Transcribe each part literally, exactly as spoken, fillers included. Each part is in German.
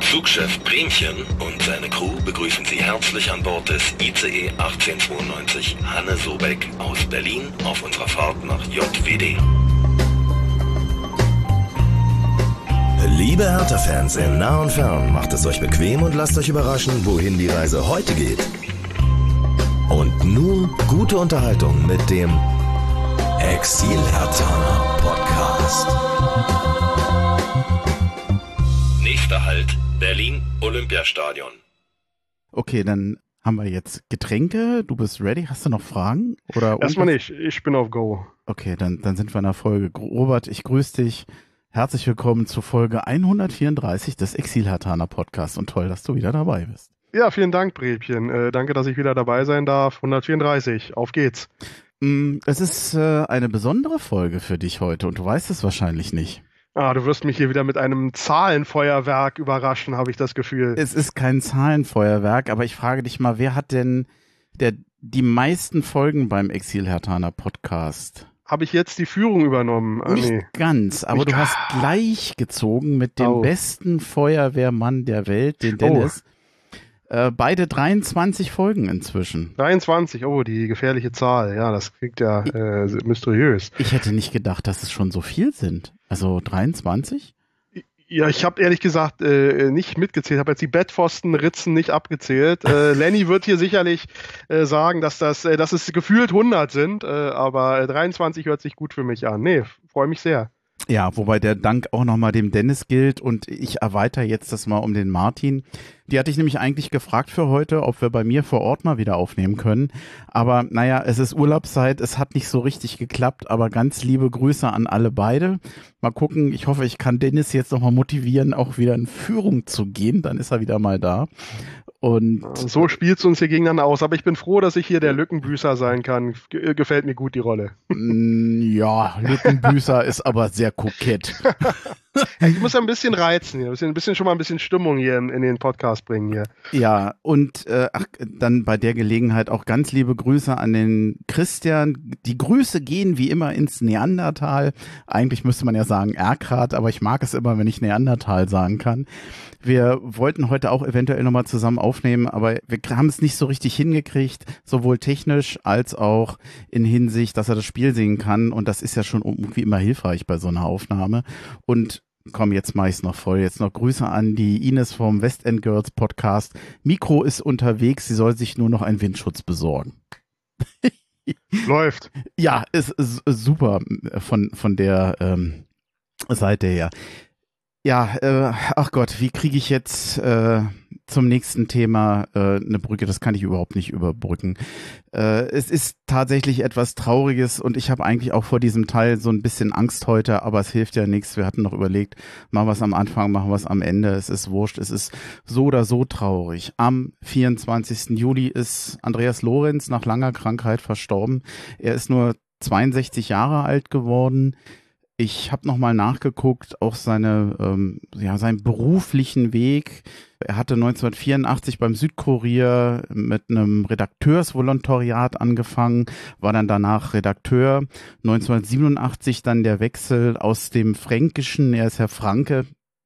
Zugchef Bremchen und seine Crew begrüßen Sie herzlich an Bord des I C E achtzehnhundertzweiundneunzig Hanne Sobeck aus Berlin auf unserer Fahrt nach J W D. Liebe Hertha-Fans in nah und fern, macht es euch bequem und lasst euch überraschen, wohin die Reise heute geht. Und nun gute Unterhaltung mit dem Exil-Herthaner Podcast. Nächster Halt, Berlin Olympiastadion. Okay, dann haben wir jetzt Getränke. Du bist ready. Hast du noch Fragen? Oder Erstmal nicht. Ich bin auf Go. Okay, dann, dann sind wir in der Folge. Robert, ich grüße dich. Herzlich willkommen zur Folge hundertvierunddreißig des Exil-Herthaner Podcasts und toll, dass du wieder dabei bist. Ja, vielen Dank, Brebchen. Äh, danke, dass ich wieder dabei sein darf. hundertvierunddreißig, auf geht's. Mm, es ist äh, eine besondere Folge für dich heute und du weißt es wahrscheinlich nicht. Ah, du wirst mich hier wieder mit einem Zahlenfeuerwerk überraschen, habe ich das Gefühl. Es ist kein Zahlenfeuerwerk, aber ich frage dich mal, wer hat denn der, die meisten Folgen beim Exil-Herthaner Podcast? Habe ich jetzt die Führung übernommen? Ah, Nicht nee. ganz, aber Nicht du hast gleich gezogen mit dem Oh. besten Feuerwehrmann der Welt, den Dennis. Oh. Äh, beide dreiundzwanzig Folgen inzwischen. dreiundzwanzig, oh, die gefährliche Zahl. Ja, das klingt ja äh, mysteriös. Ich hätte nicht gedacht, dass es schon so viel sind. Also dreiundzwanzig? Ja, ich habe ehrlich gesagt äh, nicht mitgezählt, habe jetzt die Bettpfostenritzen nicht abgezählt. Äh, Lenny wird hier sicherlich äh, sagen, dass das, äh, dass es gefühlt hundert sind, äh, aber dreiundzwanzig hört sich gut für mich an. Nee, freue mich sehr. Ja, wobei der Dank auch nochmal dem Dennis gilt und ich erweitere jetzt das mal um den Martin. Die hatte ich nämlich eigentlich gefragt für heute, ob wir bei mir vor Ort mal wieder aufnehmen können. Aber naja, es ist Urlaubszeit, es hat nicht so richtig geklappt, aber ganz liebe Grüße an alle beide. Mal gucken, ich hoffe, ich kann Dennis jetzt nochmal motivieren, auch wieder in Führung zu gehen, dann ist er wieder mal da. Und so spielst du uns hier gegeneinander aus, aber ich bin froh, dass ich hier der Lückenbüßer sein kann. Ge- gefällt mir gut die Rolle. Ja, Lückenbüßer ist aber sehr kokett. Ich muss ja ein bisschen reizen hier, ein bisschen schon mal ein bisschen Stimmung hier in, in den Podcast bringen hier. Ja, und äh, ach, dann bei der Gelegenheit auch ganz liebe Grüße an den Christian. Die Grüße gehen wie immer ins Neandertal. Eigentlich müsste man ja sagen Erkrath, aber ich mag es immer, wenn ich Neandertal sagen kann. Wir wollten heute auch eventuell nochmal zusammen aufnehmen, aber wir haben es nicht so richtig hingekriegt, sowohl technisch als auch in Hinsicht, dass er das Spiel singen kann. Und das ist ja schon irgendwie immer hilfreich bei so einer Aufnahme. Und komm, jetzt mach ich's noch voll. Jetzt noch Grüße an die Ines vom West End Girls Podcast. Mikro ist unterwegs, sie soll sich nur noch einen Windschutz besorgen. Läuft. Ja, ist, ist super von, von der ähm, Seite her. Ja, äh, ach Gott, wie kriege ich jetzt äh, zum nächsten Thema äh, eine Brücke? Das kann ich überhaupt nicht überbrücken. Äh, es ist tatsächlich etwas Trauriges und ich habe eigentlich auch vor diesem Teil so ein bisschen Angst heute, aber es hilft ja nichts. Wir hatten noch überlegt, machen wir es am Anfang, machen wir es am Ende. Es ist wurscht, es ist so oder so traurig. Am vierundzwanzigsten Juli ist Andreas Lorenz nach langer Krankheit verstorben. Er ist nur zweiundsechzig Jahre alt geworden. Ich habe nochmal nachgeguckt, auch seine, ähm, ja, seinen beruflichen Weg. Er hatte neunzehnhundertvierundachtzig beim Südkurier mit einem Redakteursvolontariat angefangen, war dann danach Redakteur. neunzehnhundertsiebenundachtzig dann der Wechsel aus dem Fränkischen, er ist Herr Franke,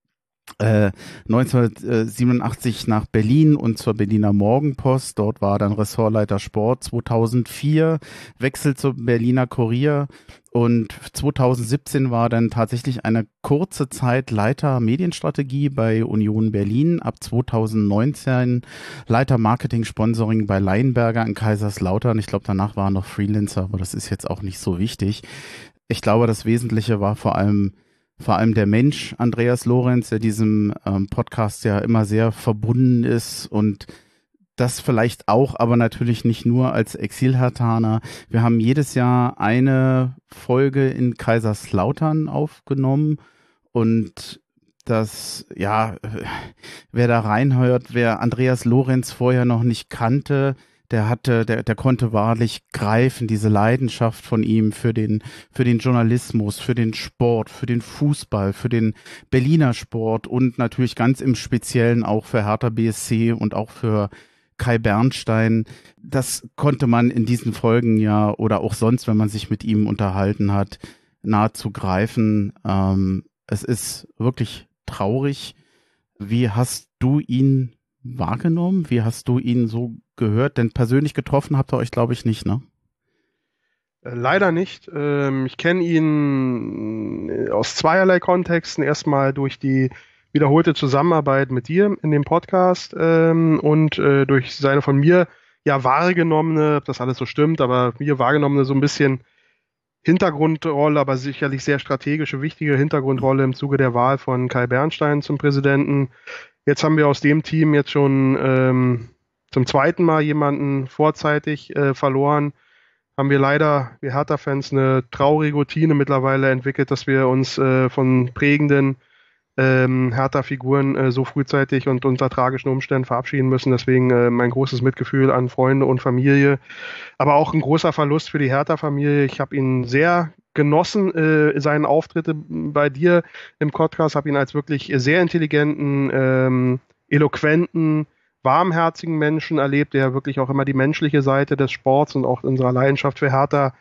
Äh, neunzehnhundertsiebenundachtzig nach Berlin und zur Berliner Morgenpost. Dort war er dann Ressortleiter Sport. zweitausendvier Wechsel zum Berliner Kurier und zweitausendsiebzehn war dann tatsächlich eine kurze Zeit Leiter Medienstrategie bei Union Berlin. Ab zweitausendneunzehn Leiter Marketing Sponsoring bei Leinberger in Kaiserslautern. Ich glaube, danach war er noch Freelancer, aber das ist jetzt auch nicht so wichtig. Ich glaube, das Wesentliche war vor allem Vor allem der Mensch Andreas Lorenz, der diesem ähm, Podcast ja immer sehr verbunden ist und das vielleicht auch, aber natürlich nicht nur als Exil-Herthaner. Wir haben jedes Jahr eine Folge in Kaiserslautern aufgenommen und das, ja, wer da reinhört, wer Andreas Lorenz vorher noch nicht kannte, der hatte, der, der konnte wahrlich greifen, diese Leidenschaft von ihm für den, für den Journalismus, für den Sport, für den Fußball, für den Berliner Sport und natürlich ganz im Speziellen auch für Hertha B S C und auch für Kai Bernstein. Das konnte man in diesen Folgen ja oder auch sonst, wenn man sich mit ihm unterhalten hat, nahezu greifen. Ähm, es ist wirklich traurig. Wie hast du ihn wahrgenommen? Wie hast du ihn so gehört? Denn persönlich getroffen habt ihr euch, glaube ich, nicht, ne? Leider nicht. Ich kenne ihn aus zweierlei Kontexten. Erstmal durch die wiederholte Zusammenarbeit mit dir in dem Podcast und durch seine von mir ja wahrgenommene, ob das alles so stimmt, aber mir wahrgenommene so ein bisschen Hintergrundrolle, aber sicherlich sehr strategische, wichtige Hintergrundrolle im Zuge der Wahl von Kai Bernstein zum Präsidenten. Jetzt haben wir aus dem Team jetzt schon ähm, zum zweiten Mal jemanden vorzeitig äh, verloren. Haben wir leider, wir Hertha-Fans, eine traurige Routine mittlerweile entwickelt, dass wir uns äh, von prägenden ähm, Hertha-Figuren äh, so frühzeitig und unter tragischen Umständen verabschieden müssen. Deswegen äh, mein großes Mitgefühl an Freunde und Familie. Aber auch ein großer Verlust für die Hertha-Familie. Ich habe ihn sehr genossen, äh, seinen Auftritte bei dir im Podcast. Habe ihn als wirklich sehr intelligenten, ähm, eloquenten, warmherzigen Menschen erlebt, der wirklich auch immer die menschliche Seite des Sports und auch unserer Leidenschaft für Hertha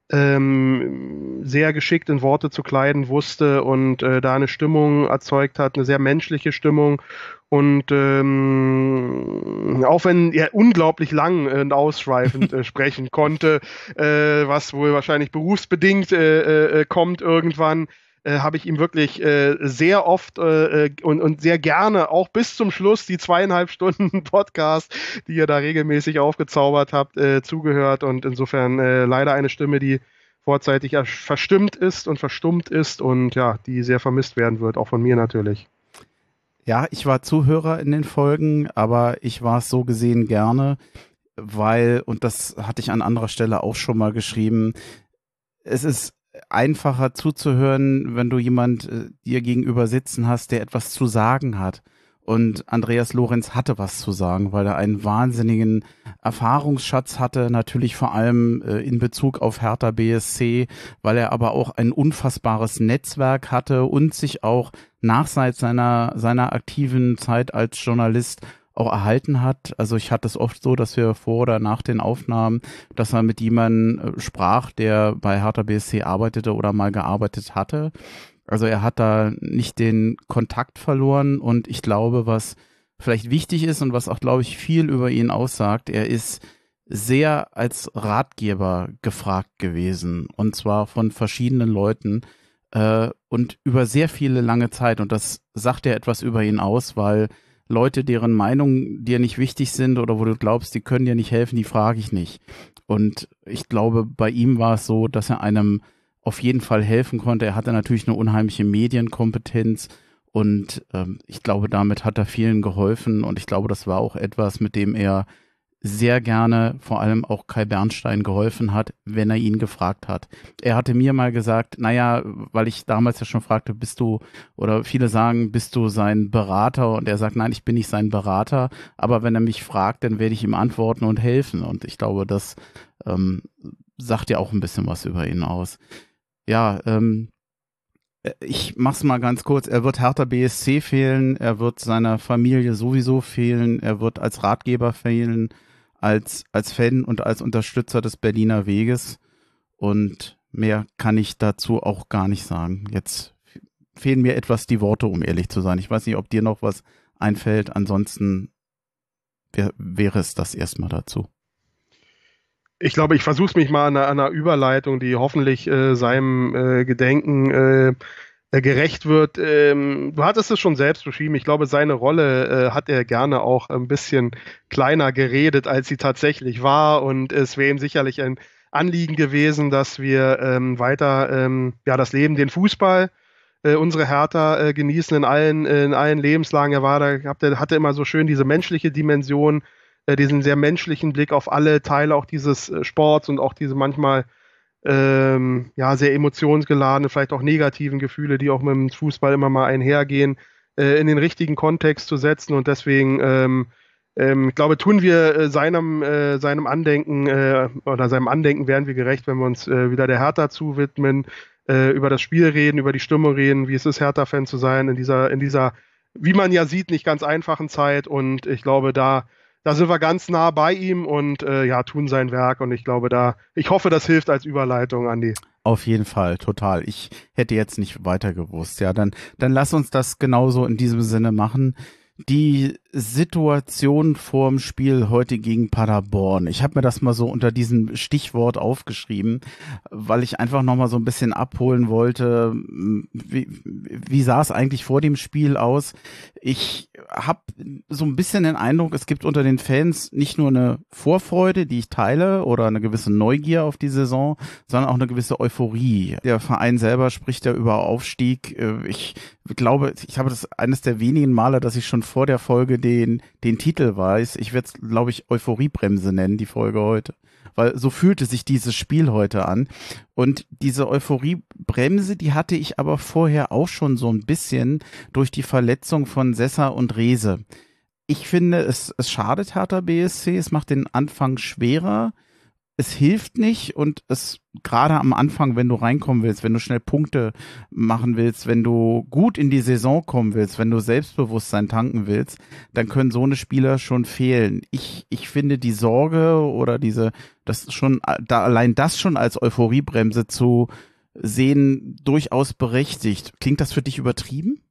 ähm, sehr geschickt in Worte zu kleiden wusste und äh, da eine Stimmung erzeugt hat, eine sehr menschliche Stimmung. Und ähm, auch wenn er unglaublich lang und ausschweifend äh, sprechen konnte, äh, was wohl wahrscheinlich berufsbedingt äh, äh, kommt irgendwann, Äh, habe ich ihm wirklich äh, sehr oft äh, und, und sehr gerne auch bis zum Schluss die zweieinhalb Stunden Podcast, die ihr da regelmäßig aufgezaubert habt, äh, zugehört und insofern äh, leider eine Stimme, die vorzeitig verstimmt ist und verstummt ist und ja, die sehr vermisst werden wird, auch von mir natürlich. Ja, ich war Zuhörer in den Folgen, aber ich war es so gesehen gerne, weil, und das hatte ich an anderer Stelle auch schon mal geschrieben, es ist einfacher zuzuhören, wenn du jemand äh, dir gegenüber sitzen hast, der etwas zu sagen hat. Und Andreas Lorenz hatte was zu sagen, weil er einen wahnsinnigen Erfahrungsschatz hatte, natürlich vor allem äh, in Bezug auf Hertha B S C, weil er aber auch ein unfassbares Netzwerk hatte und sich auch nach seiner, seiner aktiven Zeit als Journalist auch erhalten hat. Also ich hatte es oft so, dass wir vor oder nach den Aufnahmen, dass er mit jemandem sprach, der bei Hertha B S C arbeitete oder mal gearbeitet hatte. Also er hat da nicht den Kontakt verloren und ich glaube, was vielleicht wichtig ist und was auch, glaube ich, viel über ihn aussagt, er ist sehr als Ratgeber gefragt gewesen und zwar von verschiedenen Leuten äh, und über sehr viele lange Zeit und das sagt ja etwas über ihn aus, weil Leute, deren Meinung dir nicht wichtig sind oder wo du glaubst, die können dir nicht helfen, die frage ich nicht. Und ich glaube, bei ihm war es so, dass er einem auf jeden Fall helfen konnte. Er hatte natürlich eine unheimliche Medienkompetenz und ähm, ich glaube, damit hat er vielen geholfen und ich glaube, das war auch etwas, mit dem er sehr gerne vor allem auch Kai Bernstein geholfen hat, wenn er ihn gefragt hat. Er hatte mir mal gesagt, naja, weil ich damals ja schon fragte, bist du, oder viele sagen, bist du sein Berater? Und er sagt, nein, ich bin nicht sein Berater, aber wenn er mich fragt, dann werde ich ihm antworten und helfen. Und ich glaube, das ähm, sagt ja auch ein bisschen was über ihn aus. Ja, ähm, ich mach's mal ganz kurz. Er wird Hertha B S C fehlen, er wird seiner Familie sowieso fehlen, er wird als Ratgeber fehlen, als, als Fan und als Unterstützer des Berliner Weges und mehr kann ich dazu auch gar nicht sagen. Jetzt fehlen mir etwas die Worte, um ehrlich zu sein. Ich weiß nicht, ob dir noch was einfällt, ansonsten wär, wäre es das erstmal dazu. Ich glaube, ich versuche es mich mal an einer, an einer Überleitung, die hoffentlich äh, seinem äh, Gedenken äh, gerecht wird. Ähm, du hattest es schon selbst beschrieben. Ich glaube, seine Rolle äh, hat er gerne auch ein bisschen kleiner geredet, als sie tatsächlich war. Und es wäre ihm sicherlich ein Anliegen gewesen, dass wir ähm, weiter ähm, ja, das Leben, den Fußball, äh, unsere Hertha äh, genießen in allen, äh, in allen Lebenslagen. Er war da, hatte, hatte immer so schön diese menschliche Dimension, äh, diesen sehr menschlichen Blick auf alle Teile auch dieses äh, Sports und auch diese manchmal Ähm, ja, sehr emotionsgeladene, vielleicht auch negativen Gefühle, die auch mit dem Fußball immer mal einhergehen, äh, in den richtigen Kontext zu setzen. Und deswegen, ähm, ähm, ich glaube, tun wir äh, seinem, äh, seinem Andenken äh, oder seinem Andenken werden wir gerecht, wenn wir uns äh, wieder der Hertha zuwidmen, äh, über das Spiel reden, über die Stimmung reden, wie es ist, Hertha-Fan zu sein in dieser, in dieser, wie man ja sieht, nicht ganz einfachen Zeit. Und ich glaube, da Da sind wir ganz nah bei ihm und äh, ja, tun sein Werk und ich glaube da, ich hoffe, das hilft als Überleitung, Andi. Auf jeden Fall, total. Ich hätte jetzt nicht weiter gewusst. Ja, dann, dann lass uns das genauso in diesem Sinne machen. Die Situation vorm Spiel heute gegen Paderborn. Ich habe mir das mal so unter diesem Stichwort aufgeschrieben, weil ich einfach nochmal so ein bisschen abholen wollte, wie, wie sah es eigentlich vor dem Spiel aus? Ich habe so ein bisschen den Eindruck, es gibt unter den Fans nicht nur eine Vorfreude, die ich teile, oder eine gewisse Neugier auf die Saison, sondern auch eine gewisse Euphorie. Der Verein selber spricht ja über Aufstieg. Ich glaube, ich habe das eines der wenigen Male, dass ich schon vor der Folge den den Titel weiß. Ich werde es, glaube ich, Euphoriebremse nennen, die Folge heute. Weil so fühlte sich dieses Spiel heute an. Und diese Euphoriebremse, die hatte ich aber vorher auch schon so ein bisschen durch die Verletzung von Sessa und Rehse. Ich finde, es, es schadet Hertha B S C, es macht den Anfang schwerer. Es hilft nicht und es gerade am Anfang, wenn du reinkommen willst, wenn du schnell Punkte machen willst, wenn du gut in die Saison kommen willst, wenn du Selbstbewusstsein tanken willst, dann können so eine Spieler schon fehlen. Ich, ich finde die Sorge oder diese, das schon, da allein das schon als Euphoriebremse zu sehen, durchaus berechtigt. Klingt das für dich übertrieben?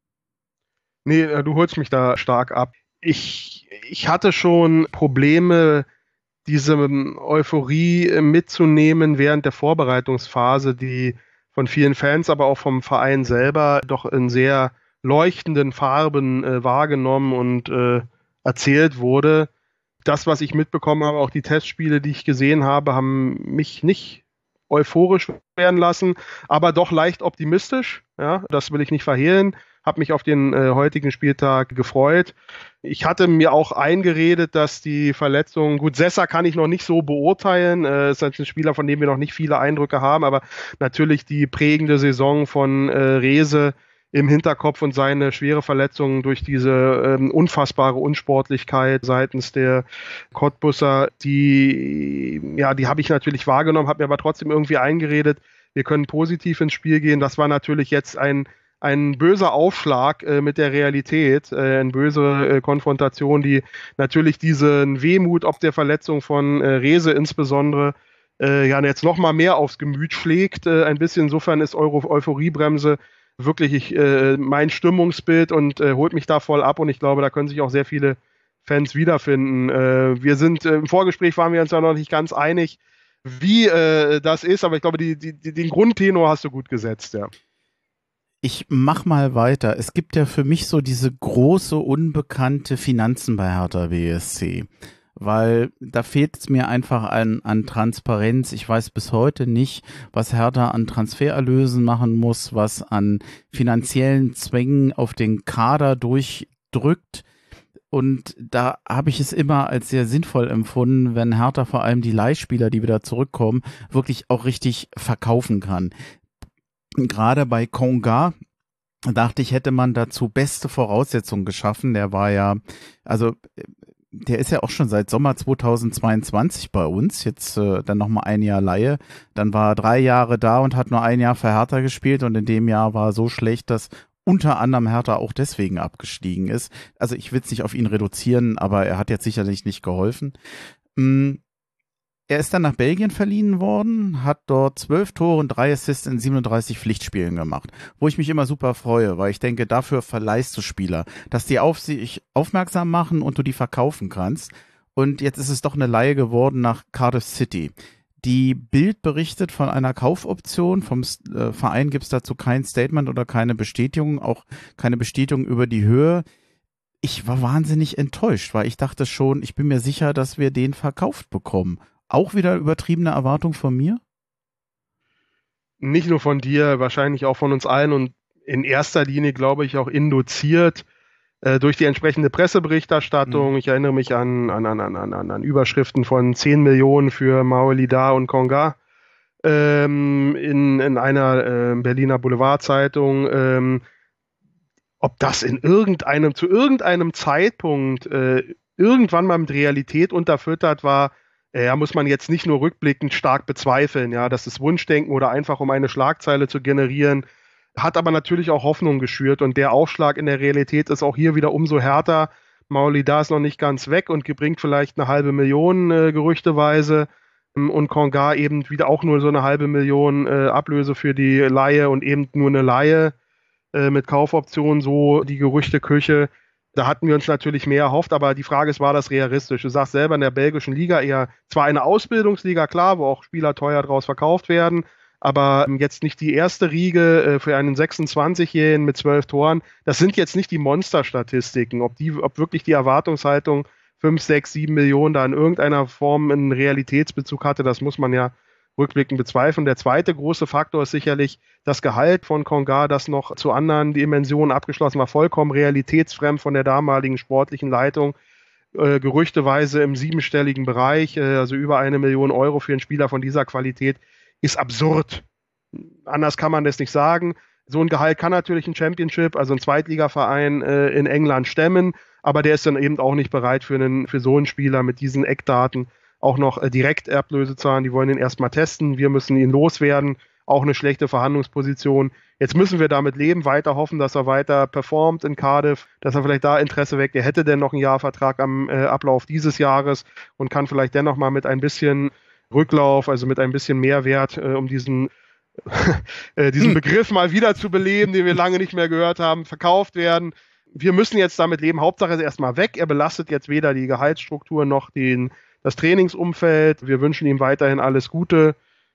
Nee, du holst mich da stark ab. Ich, ich hatte schon Probleme, diese Euphorie mitzunehmen während der Vorbereitungsphase, die von vielen Fans, aber auch vom Verein selber doch in sehr leuchtenden Farben äh, wahrgenommen und äh, erzählt wurde. Das, was ich mitbekommen habe, auch die Testspiele, die ich gesehen habe, haben mich nicht euphorisch werden lassen, aber doch leicht optimistisch. Ja, das will ich nicht verhehlen. Habe mich auf den äh, heutigen Spieltag gefreut. Ich hatte mir auch eingeredet, dass die Verletzung, gut, Sessa kann ich noch nicht so beurteilen, äh, ist ein Spieler, von dem wir noch nicht viele Eindrücke haben, aber natürlich die prägende Saison von äh, Rehse im Hinterkopf und seine schwere Verletzung durch diese ähm, unfassbare Unsportlichkeit seitens der Cottbusser, die, ja, die habe ich natürlich wahrgenommen, habe mir aber trotzdem irgendwie eingeredet, wir können positiv ins Spiel gehen. Das war natürlich jetzt ein ein böser Aufschlag äh, mit der Realität, äh, eine böse äh, Konfrontation, die natürlich diesen Wehmut ob der Verletzung von äh, Rehse insbesondere äh, ja jetzt noch mal mehr aufs Gemüt schlägt. Äh, ein bisschen insofern ist Euro Euphoriebremse wirklich ich, äh, mein Stimmungsbild und äh, holt mich da voll ab und ich glaube, da können sich auch sehr viele Fans wiederfinden. Äh, wir sind äh, im Vorgespräch waren wir uns ja noch nicht ganz einig, wie äh, das ist, aber ich glaube, die, die, die, den Grundtenor hast du gut gesetzt, ja. Ich mach mal weiter. Es gibt ja für mich so diese große, unbekannte Finanzen bei Hertha B S C, weil da fehlt es mir einfach an, an Transparenz. Ich weiß bis heute nicht, was Hertha an Transfererlösen machen muss, was an finanziellen Zwängen auf den Kader durchdrückt. Und da habe ich es immer als sehr sinnvoll empfunden, wenn Hertha vor allem die Leihspieler, die wieder zurückkommen, wirklich auch richtig verkaufen kann. Gerade bei Konga dachte ich, hätte man dazu beste Voraussetzungen geschaffen. Der war ja, also der ist ja auch schon seit Sommer zweitausendzweiundzwanzig bei uns, jetzt äh, dann nochmal ein Jahr Leihe. Dann war er drei Jahre da und hat nur ein Jahr für Hertha gespielt und in dem Jahr war er so schlecht, dass unter anderem Hertha auch deswegen abgestiegen ist. Also ich will es nicht auf ihn reduzieren, aber er hat jetzt sicherlich nicht geholfen. Mhm. Er ist dann nach Belgien verliehen worden, hat dort zwölf Tore und drei Assists in siebenunddreißig Pflichtspielen gemacht, wo ich mich immer super freue, weil ich denke, dafür verleihst du Spieler, dass die auf sich aufmerksam machen und du die verkaufen kannst. Und jetzt ist es doch eine Leihe geworden nach Cardiff City. Die Bild berichtet von einer Kaufoption, vom äh, Verein gibt es dazu kein Statement oder keine Bestätigung, auch keine Bestätigung über die Höhe. Ich war wahnsinnig enttäuscht, weil ich dachte schon, ich bin mir sicher, dass wir den verkauft bekommen. Auch wieder übertriebene Erwartung von mir? Nicht nur von dir, wahrscheinlich auch von uns allen und in erster Linie, glaube ich, auch induziert äh, durch die entsprechende Presseberichterstattung. Mhm. Ich erinnere mich an, an, an, an, an, an Überschriften von zehn Millionen für Maolida und Konga ähm, in, in einer äh, Berliner Boulevardzeitung. Ähm, ob das in irgendeinem, zu irgendeinem Zeitpunkt äh, irgendwann mal mit Realität unterfüttert war, ja, muss man jetzt nicht nur rückblickend stark bezweifeln, ja, das ist Wunschdenken oder einfach um eine Schlagzeile zu generieren, hat aber natürlich auch Hoffnung geschürt und der Aufschlag in der Realität ist auch hier wieder umso härter. Maolida ist noch nicht ganz weg und bringt vielleicht eine halbe Million äh, gerüchteweise. und Konga eben wieder auch nur so eine halbe Million äh, Ablöse für die Leihe und eben nur eine Leihe äh, mit Kaufoption, so die Gerüchteküche. Da hatten wir uns natürlich mehr erhofft, aber die Frage ist, war das realistisch? Du sagst selber, in der belgischen Liga eher zwar eine Ausbildungsliga, klar, wo auch Spieler teuer draus verkauft werden, aber jetzt nicht die erste Riege äh, für einen sechsundzwanzigjährigen mit zwölf Toren. Das sind jetzt nicht die Monsterstatistiken. Ob die, ob wirklich die Erwartungshaltung fünf, sechs, sieben Millionen da in irgendeiner Form einen Realitätsbezug hatte, das muss man ja rückblickend bezweifeln. Der zweite große Faktor ist sicherlich das Gehalt von Konga, das noch zu anderen Dimensionen abgeschlossen war, vollkommen realitätsfremd von der damaligen sportlichen Leitung. Äh, gerüchteweise im siebenstelligen Bereich, äh, also über eine Million Euro für einen Spieler von dieser Qualität, ist absurd. Anders kann man das nicht sagen. So ein Gehalt kann natürlich ein Championship, also ein Zweitligaverein äh, in England stemmen, aber der ist dann eben auch nicht bereit für, einen, für so einen Spieler mit diesen Eckdaten auch noch äh, direkt Erblöse zahlen. Die wollen ihn erstmal testen, wir müssen ihn loswerden. Auch eine schlechte Verhandlungsposition. Jetzt müssen wir damit leben, weiter hoffen, dass er weiter performt in Cardiff, dass er vielleicht da Interesse weckt. Er hätte denn noch einen Jahrvertrag am äh, Ablauf dieses Jahres und kann vielleicht dennoch mal mit ein bisschen Rücklauf, also mit ein bisschen Mehrwert, äh, um diesen, äh, diesen hm. Begriff mal wieder zu beleben, den wir lange nicht mehr gehört haben, verkauft werden. Wir müssen jetzt damit leben. Hauptsache ist erstmal weg. Er belastet jetzt weder die Gehaltsstruktur noch den, das Trainingsumfeld. Wir wünschen ihm weiterhin alles Gute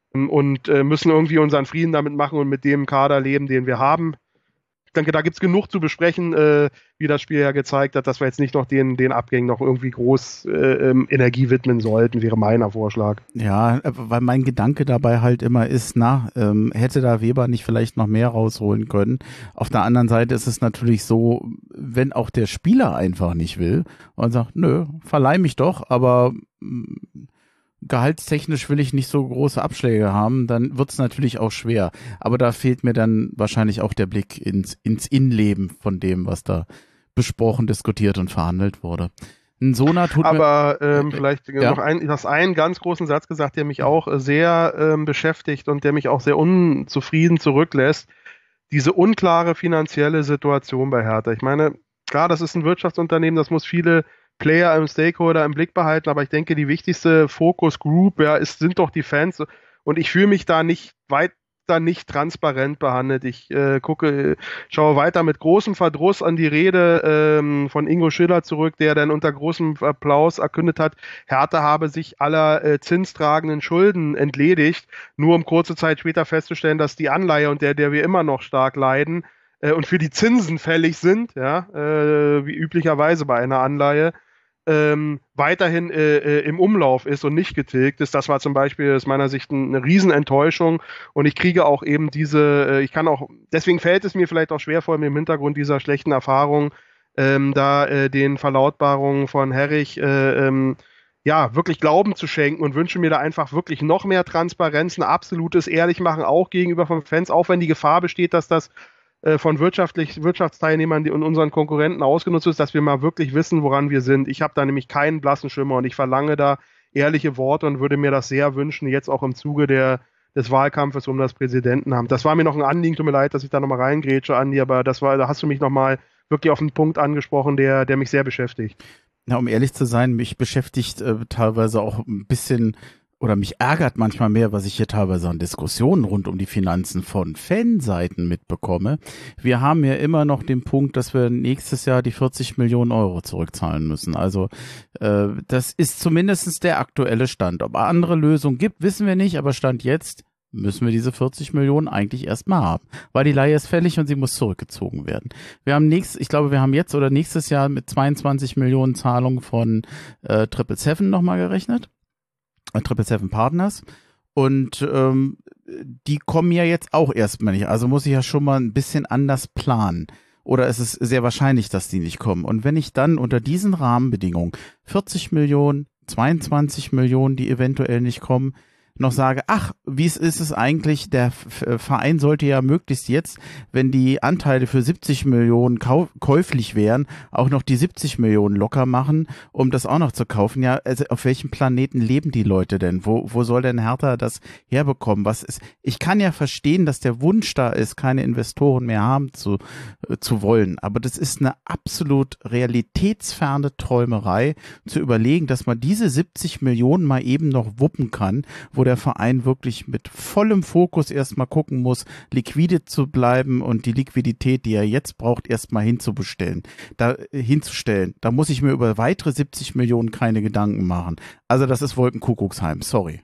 und äh, müssen irgendwie unseren Frieden damit machen und mit dem Kader leben, den wir haben. Ich denke, da gibt es genug zu besprechen, äh, wie das Spiel ja gezeigt hat, dass wir jetzt nicht noch den, den Abgängen noch irgendwie groß äh, ähm, Energie widmen sollten, wäre meiner Vorschlag. Ja, weil mein Gedanke dabei halt immer ist, na, ähm, hätte da Weber nicht vielleicht noch mehr rausholen können. Auf der anderen Seite ist es natürlich so, wenn auch der Spieler einfach nicht will und sagt, nö, verleih mich doch, aber mh, gehaltstechnisch will ich nicht so große Abschläge haben, dann wird es natürlich auch schwer. Aber da fehlt mir dann wahrscheinlich auch der Blick ins, ins Innenleben von dem, was da besprochen, diskutiert und verhandelt wurde. Ein Sona tut Aber mir, ähm, vielleicht ja. noch ein, du hast einen ganz großen Satz gesagt, der mich auch sehr ähm, beschäftigt und der mich auch sehr unzufrieden zurücklässt. Diese unklare finanzielle Situation bei Hertha. Ich meine, klar, das ist ein Wirtschaftsunternehmen, das muss viele Player im Stakeholder im Blick behalten, aber ich denke, die wichtigste Focus Group ja, ist, sind doch die Fans und ich fühle mich da nicht weiter nicht transparent behandelt. Ich äh, gucke, schaue weiter mit großem Verdruss an die Rede ähm, von Ingo Schiller zurück, der dann unter großem Applaus erkündet hat, Hertha habe sich aller äh, zinstragenden Schulden entledigt, nur um kurze Zeit später festzustellen, dass die Anleihe, und der, der wir immer noch stark leiden, und für die Zinsen fällig sind, ja, äh, wie üblicherweise bei einer Anleihe, ähm, weiterhin äh, im Umlauf ist und nicht getilgt ist. Das war zum Beispiel aus meiner Sicht eine Riesenenttäuschung und ich kriege auch eben diese, äh, ich kann auch, deswegen fällt es mir vielleicht auch schwer, vor allem im Hintergrund dieser schlechten Erfahrung, ähm, da äh, den Verlautbarungen von Herrich äh, ähm, ja, wirklich Glauben zu schenken und wünsche mir da einfach wirklich noch mehr Transparenz, ein absolutes Ehrlichmachen auch gegenüber von Fans, auch wenn die Gefahr besteht, dass das von wirtschaftlich, Wirtschaftsteilnehmern und unseren Konkurrenten ausgenutzt ist, dass wir mal wirklich wissen, woran wir sind. Ich habe da nämlich keinen blassen Schimmer und ich verlange da ehrliche Worte und würde mir das sehr wünschen, jetzt auch im Zuge der, des Wahlkampfes um das Präsidentenamt. Das war mir noch ein Anliegen, tut mir leid, dass ich da nochmal reingrätsche, Andi, aber das war, da hast du mich nochmal wirklich auf einen Punkt angesprochen, der, der mich sehr beschäftigt. Ja, um ehrlich zu sein, mich beschäftigt äh, teilweise auch ein bisschen oder mich ärgert manchmal mehr, was ich hier teilweise an Diskussionen rund um die Finanzen von Fanseiten mitbekomme. Wir haben ja immer noch den Punkt, dass wir nächstes Jahr die vierzig Millionen Euro zurückzahlen müssen. Also äh, das ist zumindest der aktuelle Stand. Ob es andere Lösungen gibt, wissen wir nicht, aber Stand jetzt müssen wir diese vierzig Millionen eigentlich erstmal haben, weil die Leihe ist fällig und sie muss zurückgezogen werden. Wir haben nächstes, ich glaube, wir haben jetzt oder nächstes Jahr mit zweiundzwanzig Millionen Zahlungen von äh, Triple Seven nochmal gerechnet. Triple Seven Partners und ähm, die kommen ja jetzt auch erstmal nicht, also muss ich ja schon mal ein bisschen anders planen oder es ist sehr wahrscheinlich, dass die nicht kommen und wenn ich dann unter diesen Rahmenbedingungen vierzig Millionen, zweiundzwanzig Millionen, die eventuell nicht kommen, noch sage, ach, wie ist es eigentlich, der Verein sollte ja möglichst jetzt, wenn die Anteile für siebzig Millionen kau- käuflich wären, auch noch die siebzig Millionen locker machen, um das auch noch zu kaufen. Ja, also auf welchem Planeten leben die Leute denn? Wo, wo soll denn Hertha das herbekommen? Was ist, ich kann ja verstehen, dass der Wunsch da ist, keine Investoren mehr haben zu, äh, zu wollen, aber das ist eine absolut realitätsferne Träumerei, zu überlegen, dass man diese siebzig Millionen mal eben noch wuppen kann, wo der Verein wirklich mit vollem Fokus erstmal gucken muss, liquide zu bleiben und die Liquidität, die er jetzt braucht, erstmal hinzubestellen, da hinzustellen. Da muss ich mir über weitere siebzig Millionen keine Gedanken machen. Also das ist Wolkenkuckucksheim, sorry.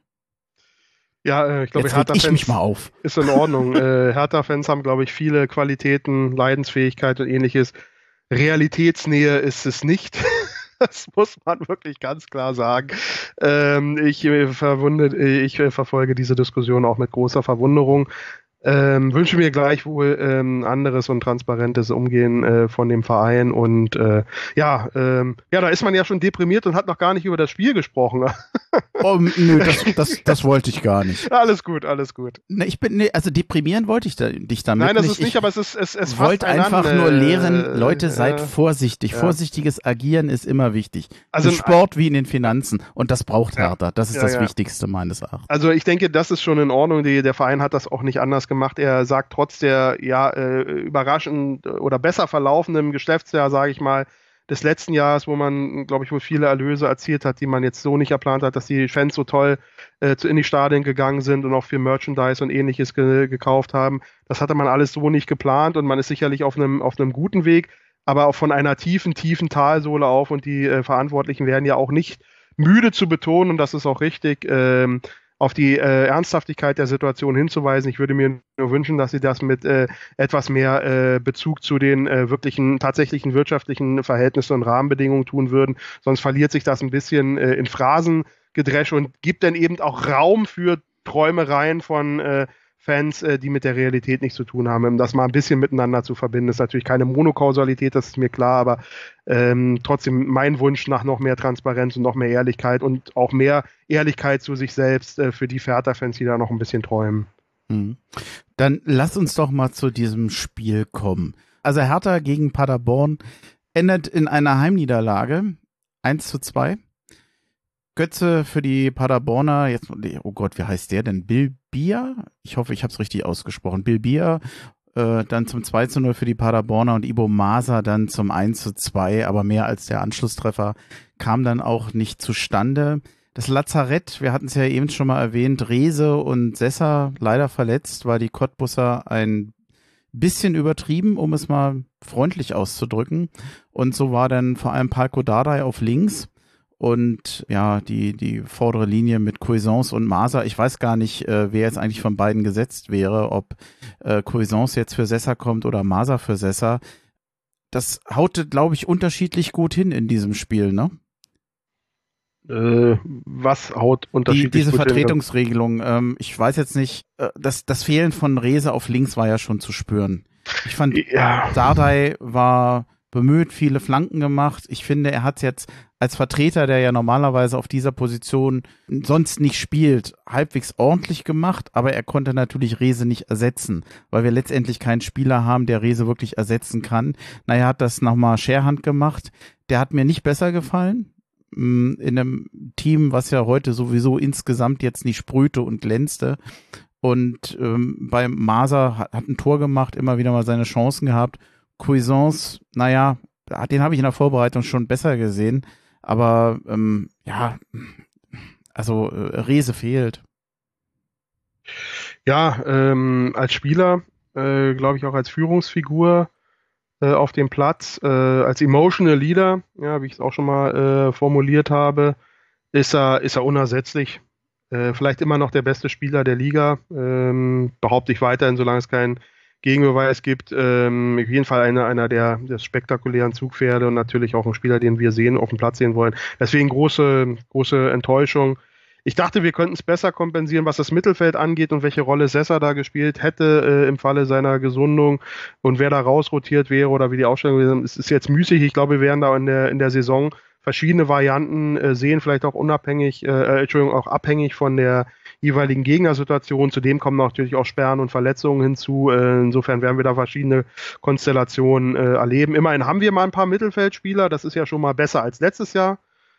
Ja, äh, ich glaube, Jetzt reg ich Hertha-Fans mich mal auf. ist in Ordnung. äh, Hertha-Fans haben, glaube ich, viele Qualitäten, Leidensfähigkeit und ähnliches. Realitätsnähe ist es nicht. Das muss man wirklich ganz klar sagen. Ähm, ich, äh, verwunde, ich äh, verfolge diese Diskussion auch mit großer Verwunderung. Ähm, wünsche mir gleichwohl ähm, anderes und transparentes Umgehen äh, von dem Verein und äh, ja, ähm, ja, da ist man ja schon deprimiert und hat noch gar nicht über das Spiel gesprochen. Oh, nö, das, das, das wollte ich gar nicht. Alles gut, alles gut. Ne, ich bin, ne, also deprimieren wollte ich da, dich damit Nein, das nicht. ist nicht, ich aber es ist, es, es Ich wollte einfach an, nur äh, lehren, Leute, seid äh, vorsichtig. ja. Vorsichtiges Agieren ist immer wichtig. Also Im Sport wie in den Finanzen. Und das braucht Ja. Hertha. Das ist Ja, das ja. Wichtigste meines Erachtens. Also ich denke, das ist schon in Ordnung. Die, der Verein hat das auch nicht anders gemacht. Er sagt, trotz der ja äh, überraschend oder besser verlaufenden Geschäftsjahr, sage ich mal, des letzten Jahres, wo man, glaube ich, wohl viele Erlöse erzielt hat, die man jetzt so nicht erplant hat, dass die Fans so toll äh, in die Stadien gegangen sind und auch für Merchandise und ähnliches ge- gekauft haben. Das hatte man alles so nicht geplant und man ist sicherlich auf einem auf einem guten Weg, aber auch von einer tiefen, tiefen Talsohle auf und die äh, Verantwortlichen werden ja auch nicht müde zu betonen, und das ist auch richtig, ähm, auf die äh, Ernsthaftigkeit der Situation hinzuweisen. Ich würde mir nur wünschen, dass sie das mit äh, etwas mehr äh, Bezug zu den äh, wirklichen, tatsächlichen wirtschaftlichen Verhältnissen und Rahmenbedingungen tun würden. Sonst verliert sich das ein bisschen äh, in Phrasengedresche und gibt dann eben auch Raum für Träumereien von äh, Fans, äh, die mit der Realität nichts zu tun haben. Das mal ein bisschen miteinander zu verbinden, ist natürlich keine Monokausalität, das ist mir klar, aber ähm, trotzdem mein Wunsch nach noch mehr Transparenz und noch mehr Ehrlichkeit und auch mehr Ehrlichkeit zu sich selbst äh, für die Hertha-Fans, die da noch ein bisschen träumen. Mhm. Dann lass uns doch mal zu diesem Spiel kommen. Also Hertha gegen Paderborn endet in einer Heimniederlage. eins zu zwei. Götze für die Paderborner, jetzt, oh Gott, wie heißt der denn? Bilbia? Ich hoffe, ich habe es richtig ausgesprochen. Bilbia, äh, dann zum zwei zu null für die Paderborner und Ibo Masa dann zum eins zu zwei, aber mehr als der Anschlusstreffer kam dann auch nicht zustande. Das Lazarett, wir hatten es ja eben schon mal erwähnt, Rehse und Sessa leider verletzt, war die Cottbusser ein bisschen übertrieben, um es mal freundlich auszudrücken. Und so war dann vor allem Palko Dardai auf links. Und ja, die, die vordere Linie mit Cuisance und Masa. Ich weiß gar nicht, äh, wer jetzt eigentlich von beiden gesetzt wäre, ob äh, Cuisance jetzt für Sessa kommt oder Masa für Sessa. Das haute, glaube ich, unterschiedlich gut hin in diesem Spiel, ne? Äh, was haut unterschiedlich Die, diese gut hin? Vertretungsregelung, ähm, ich weiß jetzt nicht, äh, das, das Fehlen von Rehse auf links war ja schon zu spüren. Ich fand, Ja. Dardai war bemüht, viele Flanken gemacht. Ich finde, er hat jetzt als Vertreter, der ja normalerweise auf dieser Position sonst nicht spielt, halbwegs ordentlich gemacht, aber er konnte natürlich Rehse nicht ersetzen, weil wir letztendlich keinen Spieler haben, der Rehse wirklich ersetzen kann. Naja, hat das nochmal Scherhand gemacht. Der hat mir nicht besser gefallen. In einem Team, was ja heute sowieso insgesamt jetzt nicht sprühte und glänzte. Und ähm, bei Masa hat, hat ein Tor gemacht, immer wieder mal seine Chancen gehabt. Cuisance, naja, den habe ich in der Vorbereitung schon besser gesehen. Aber ähm, ja, also äh, Rehse fehlt. Ja, ähm, als Spieler, äh, glaube ich auch als Führungsfigur äh, auf dem Platz, äh, als Emotional Leader, ja, wie ich es auch schon mal äh, formuliert habe, ist er, ist er unersetzlich. Äh, vielleicht immer noch der beste Spieler der Liga, ähm, behaupte ich weiterhin, solange es keinen Gegenbeweis gibt. Ähm, auf jeden Fall einer, einer der, der spektakulären Zugpferde und natürlich auch ein Spieler, den wir sehen, auf dem Platz sehen wollen. Deswegen große, große Enttäuschung. Ich dachte, wir könnten es besser kompensieren, was das Mittelfeld angeht und welche Rolle Sessa da gespielt hätte äh, im Falle seiner Gesundung und wer da rausrotiert wäre oder wie die Aufstellung wäre. Es ist jetzt müßig. Ich glaube, wir werden da in der, in der Saison verschiedene Varianten äh, sehen, vielleicht auch unabhängig, äh, Entschuldigung, auch abhängig von der jeweiligen Gegnersituation. Zudem kommen natürlich auch Sperren und Verletzungen hinzu. Äh, insofern werden wir da verschiedene Konstellationen äh, erleben. Immerhin haben wir mal ein paar Mittelfeldspieler. Das ist ja schon mal besser als letztes Jahr.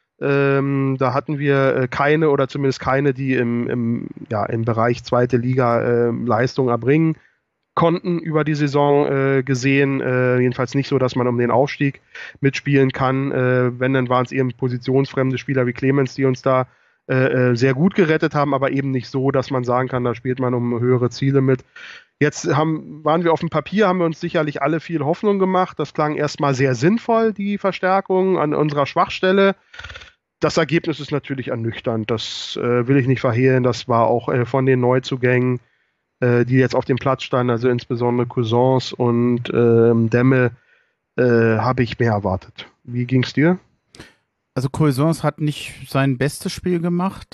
Ähm, da hatten wir äh, keine oder zumindest keine, die im, im, ja, im Bereich zweite Liga äh, Leistung erbringen konnten über die Saison äh, gesehen. Äh, jedenfalls nicht so, dass man um den Aufstieg mitspielen kann. Äh, wenn, dann waren es eben positionsfremde Spieler wie Clemens, die uns da äh, sehr gut gerettet haben, aber eben nicht so, dass man sagen kann, da spielt man um höhere Ziele mit. Jetzt haben, waren wir auf dem Papier, haben wir uns sicherlich alle viel Hoffnung gemacht. Das klang erstmal sehr sinnvoll, die Verstärkung an unserer Schwachstelle. Das Ergebnis ist natürlich ernüchternd, das äh, will ich nicht verhehlen. Das war auch äh, von den Neuzugängen, äh, die jetzt auf dem Platz standen, also insbesondere Cousins und ähm, Demme, äh, habe ich mehr erwartet. Wie ging's dir? Also Cousins hat nicht sein bestes Spiel gemacht.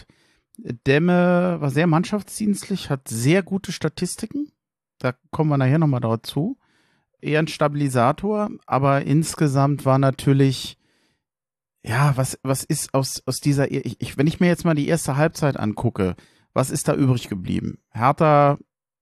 Demme war sehr mannschaftsdienstlich, hat sehr gute Statistiken. Da kommen wir nachher nochmal dazu. Eher ein Stabilisator, aber insgesamt war natürlich ja, was, was ist aus, aus dieser, ich, ich, wenn ich mir jetzt mal die erste Halbzeit angucke, was ist da übrig geblieben? Hertha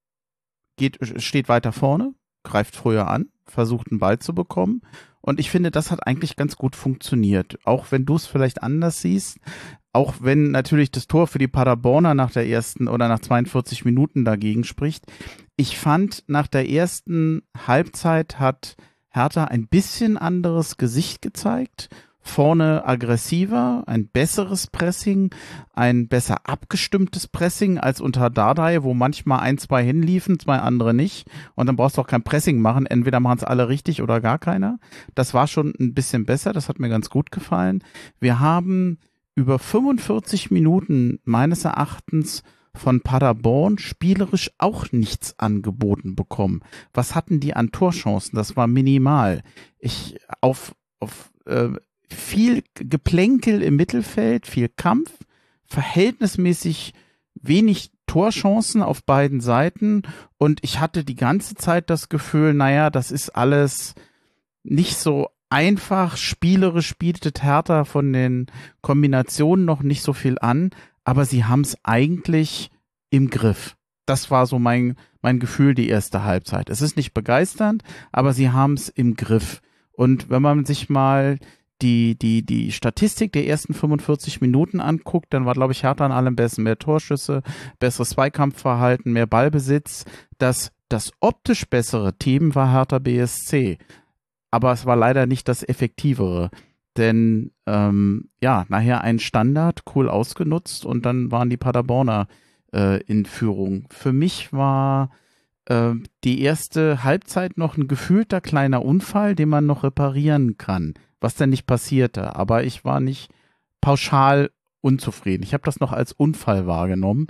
geht, steht weiter vorne, greift früher an, versucht einen Ball zu bekommen und ich finde, das hat eigentlich ganz gut funktioniert. Auch wenn du es vielleicht anders siehst, auch wenn natürlich das Tor für die Paderborner nach der ersten oder nach zweiundvierzig Minuten dagegen spricht. Ich fand, nach der ersten Halbzeit hat Hertha ein bisschen anderes Gesicht gezeigt. Vorne aggressiver, ein besseres Pressing, ein besser abgestimmtes Pressing als unter Dardai, wo manchmal ein, zwei hinliefen, zwei andere nicht. Und dann brauchst du auch kein Pressing machen. Entweder machen es alle richtig oder gar keiner. Das war schon ein bisschen besser. Das hat mir ganz gut gefallen. Wir haben über fünfundvierzig Minuten meines Erachtens von Paderborn spielerisch auch nichts angeboten bekommen. Was hatten die an Torchancen? Das war minimal. Ich auf, auf, äh, viel Geplänkel im Mittelfeld, viel Kampf, verhältnismäßig wenig Torchancen auf beiden Seiten und ich hatte die ganze Zeit das Gefühl, naja, das ist alles nicht so einfach, spielerisch bietet Hertha von den Kombinationen noch nicht so viel an, aber sie haben es eigentlich im Griff. Das war so mein, mein Gefühl die erste Halbzeit. Es ist nicht begeisternd, aber sie haben es im Griff. Und wenn man sich mal die, die, die Statistik der ersten fünfundvierzig Minuten anguckt, dann war, glaube ich, Hertha an allem besten. Mehr Torschüsse, besseres Zweikampfverhalten, mehr Ballbesitz. Das, das optisch bessere Team war Hertha B S C. Aber es war leider nicht das effektivere. Denn, ähm, ja, nachher ein Standard, cool ausgenutzt und dann waren die Paderborner äh, in Führung. Für mich war äh, die erste Halbzeit noch ein gefühlter kleiner Unfall, den man noch reparieren kann. Was denn nicht passierte, aber ich war nicht pauschal unzufrieden. Ich habe das noch als Unfall wahrgenommen.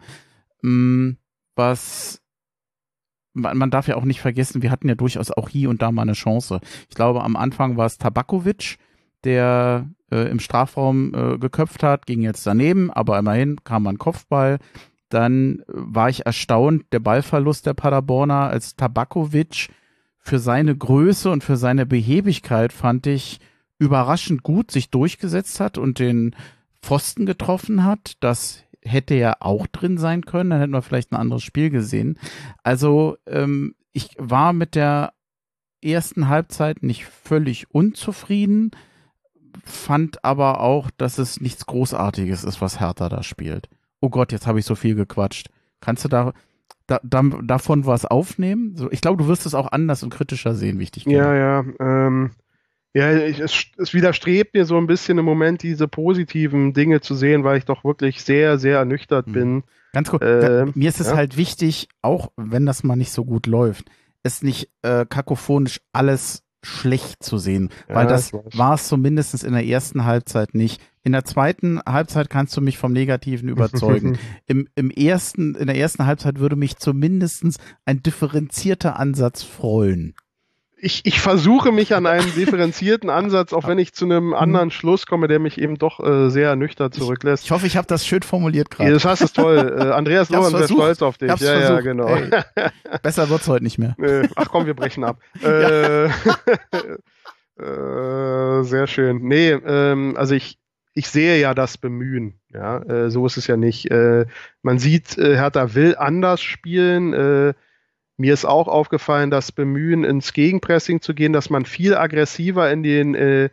Was man, man darf ja auch nicht vergessen, wir hatten ja durchaus auch hier und da mal eine Chance. Ich glaube, am Anfang war es Tabakovic, der äh, im Strafraum äh, geköpft hat, ging jetzt daneben, aber immerhin kam ein Kopfball. Dann war ich erstaunt, der Ballverlust der Paderborner, als Tabakovic für seine Größe und für seine Behebigkeit, fand ich, überraschend gut sich durchgesetzt hat und den Pfosten getroffen hat. Das hätte ja auch drin sein können, dann hätten wir vielleicht ein anderes Spiel gesehen. Also ähm, ich war mit der ersten Halbzeit nicht völlig unzufrieden, fand aber auch, dass es nichts Großartiges ist, was Hertha da spielt. Oh Gott, jetzt habe ich so viel gequatscht. Kannst du da, da, da davon was aufnehmen? So, ich glaube, du wirst es auch anders und kritischer sehen, wie ich dich kenne. Ja, ja, ähm Ja, ich, es, es widerstrebt mir so ein bisschen im Moment, diese positiven Dinge zu sehen, weil ich doch wirklich sehr, sehr ernüchtert bin. Ganz kurz, äh, mir ist es ja halt wichtig, auch wenn das mal nicht so gut läuft, es nicht äh, kakophonisch alles schlecht zu sehen, ja, weil das war es zumindest in der ersten Halbzeit nicht. In der zweiten Halbzeit kannst du mich vom Negativen überzeugen. Im, im ersten, in der ersten Halbzeit würde mich zumindest ein differenzierter Ansatz freuen. Ich, ich versuche mich an einen differenzierten Ansatz, auch wenn ich zu einem anderen Schluss komme, der mich eben doch äh, sehr ernüchtert zurücklässt. Ich, ich hoffe, ich habe das schön formuliert gerade. Ja, das hast du toll. Äh, Andreas Lorenz wäre stolz auf dich. Ja, versucht. ja, genau. Ey, besser wird's heute nicht mehr. Äh, ach komm, wir brechen ab. Äh, äh, sehr schön. Nee, ähm, also ich ich sehe ja das Bemühen. Ja, äh, so ist es ja nicht. Äh, man sieht, äh, Hertha will anders spielen. Äh, mir ist auch aufgefallen, das Bemühen, ins Gegenpressing zu gehen, dass man viel aggressiver in den, äh,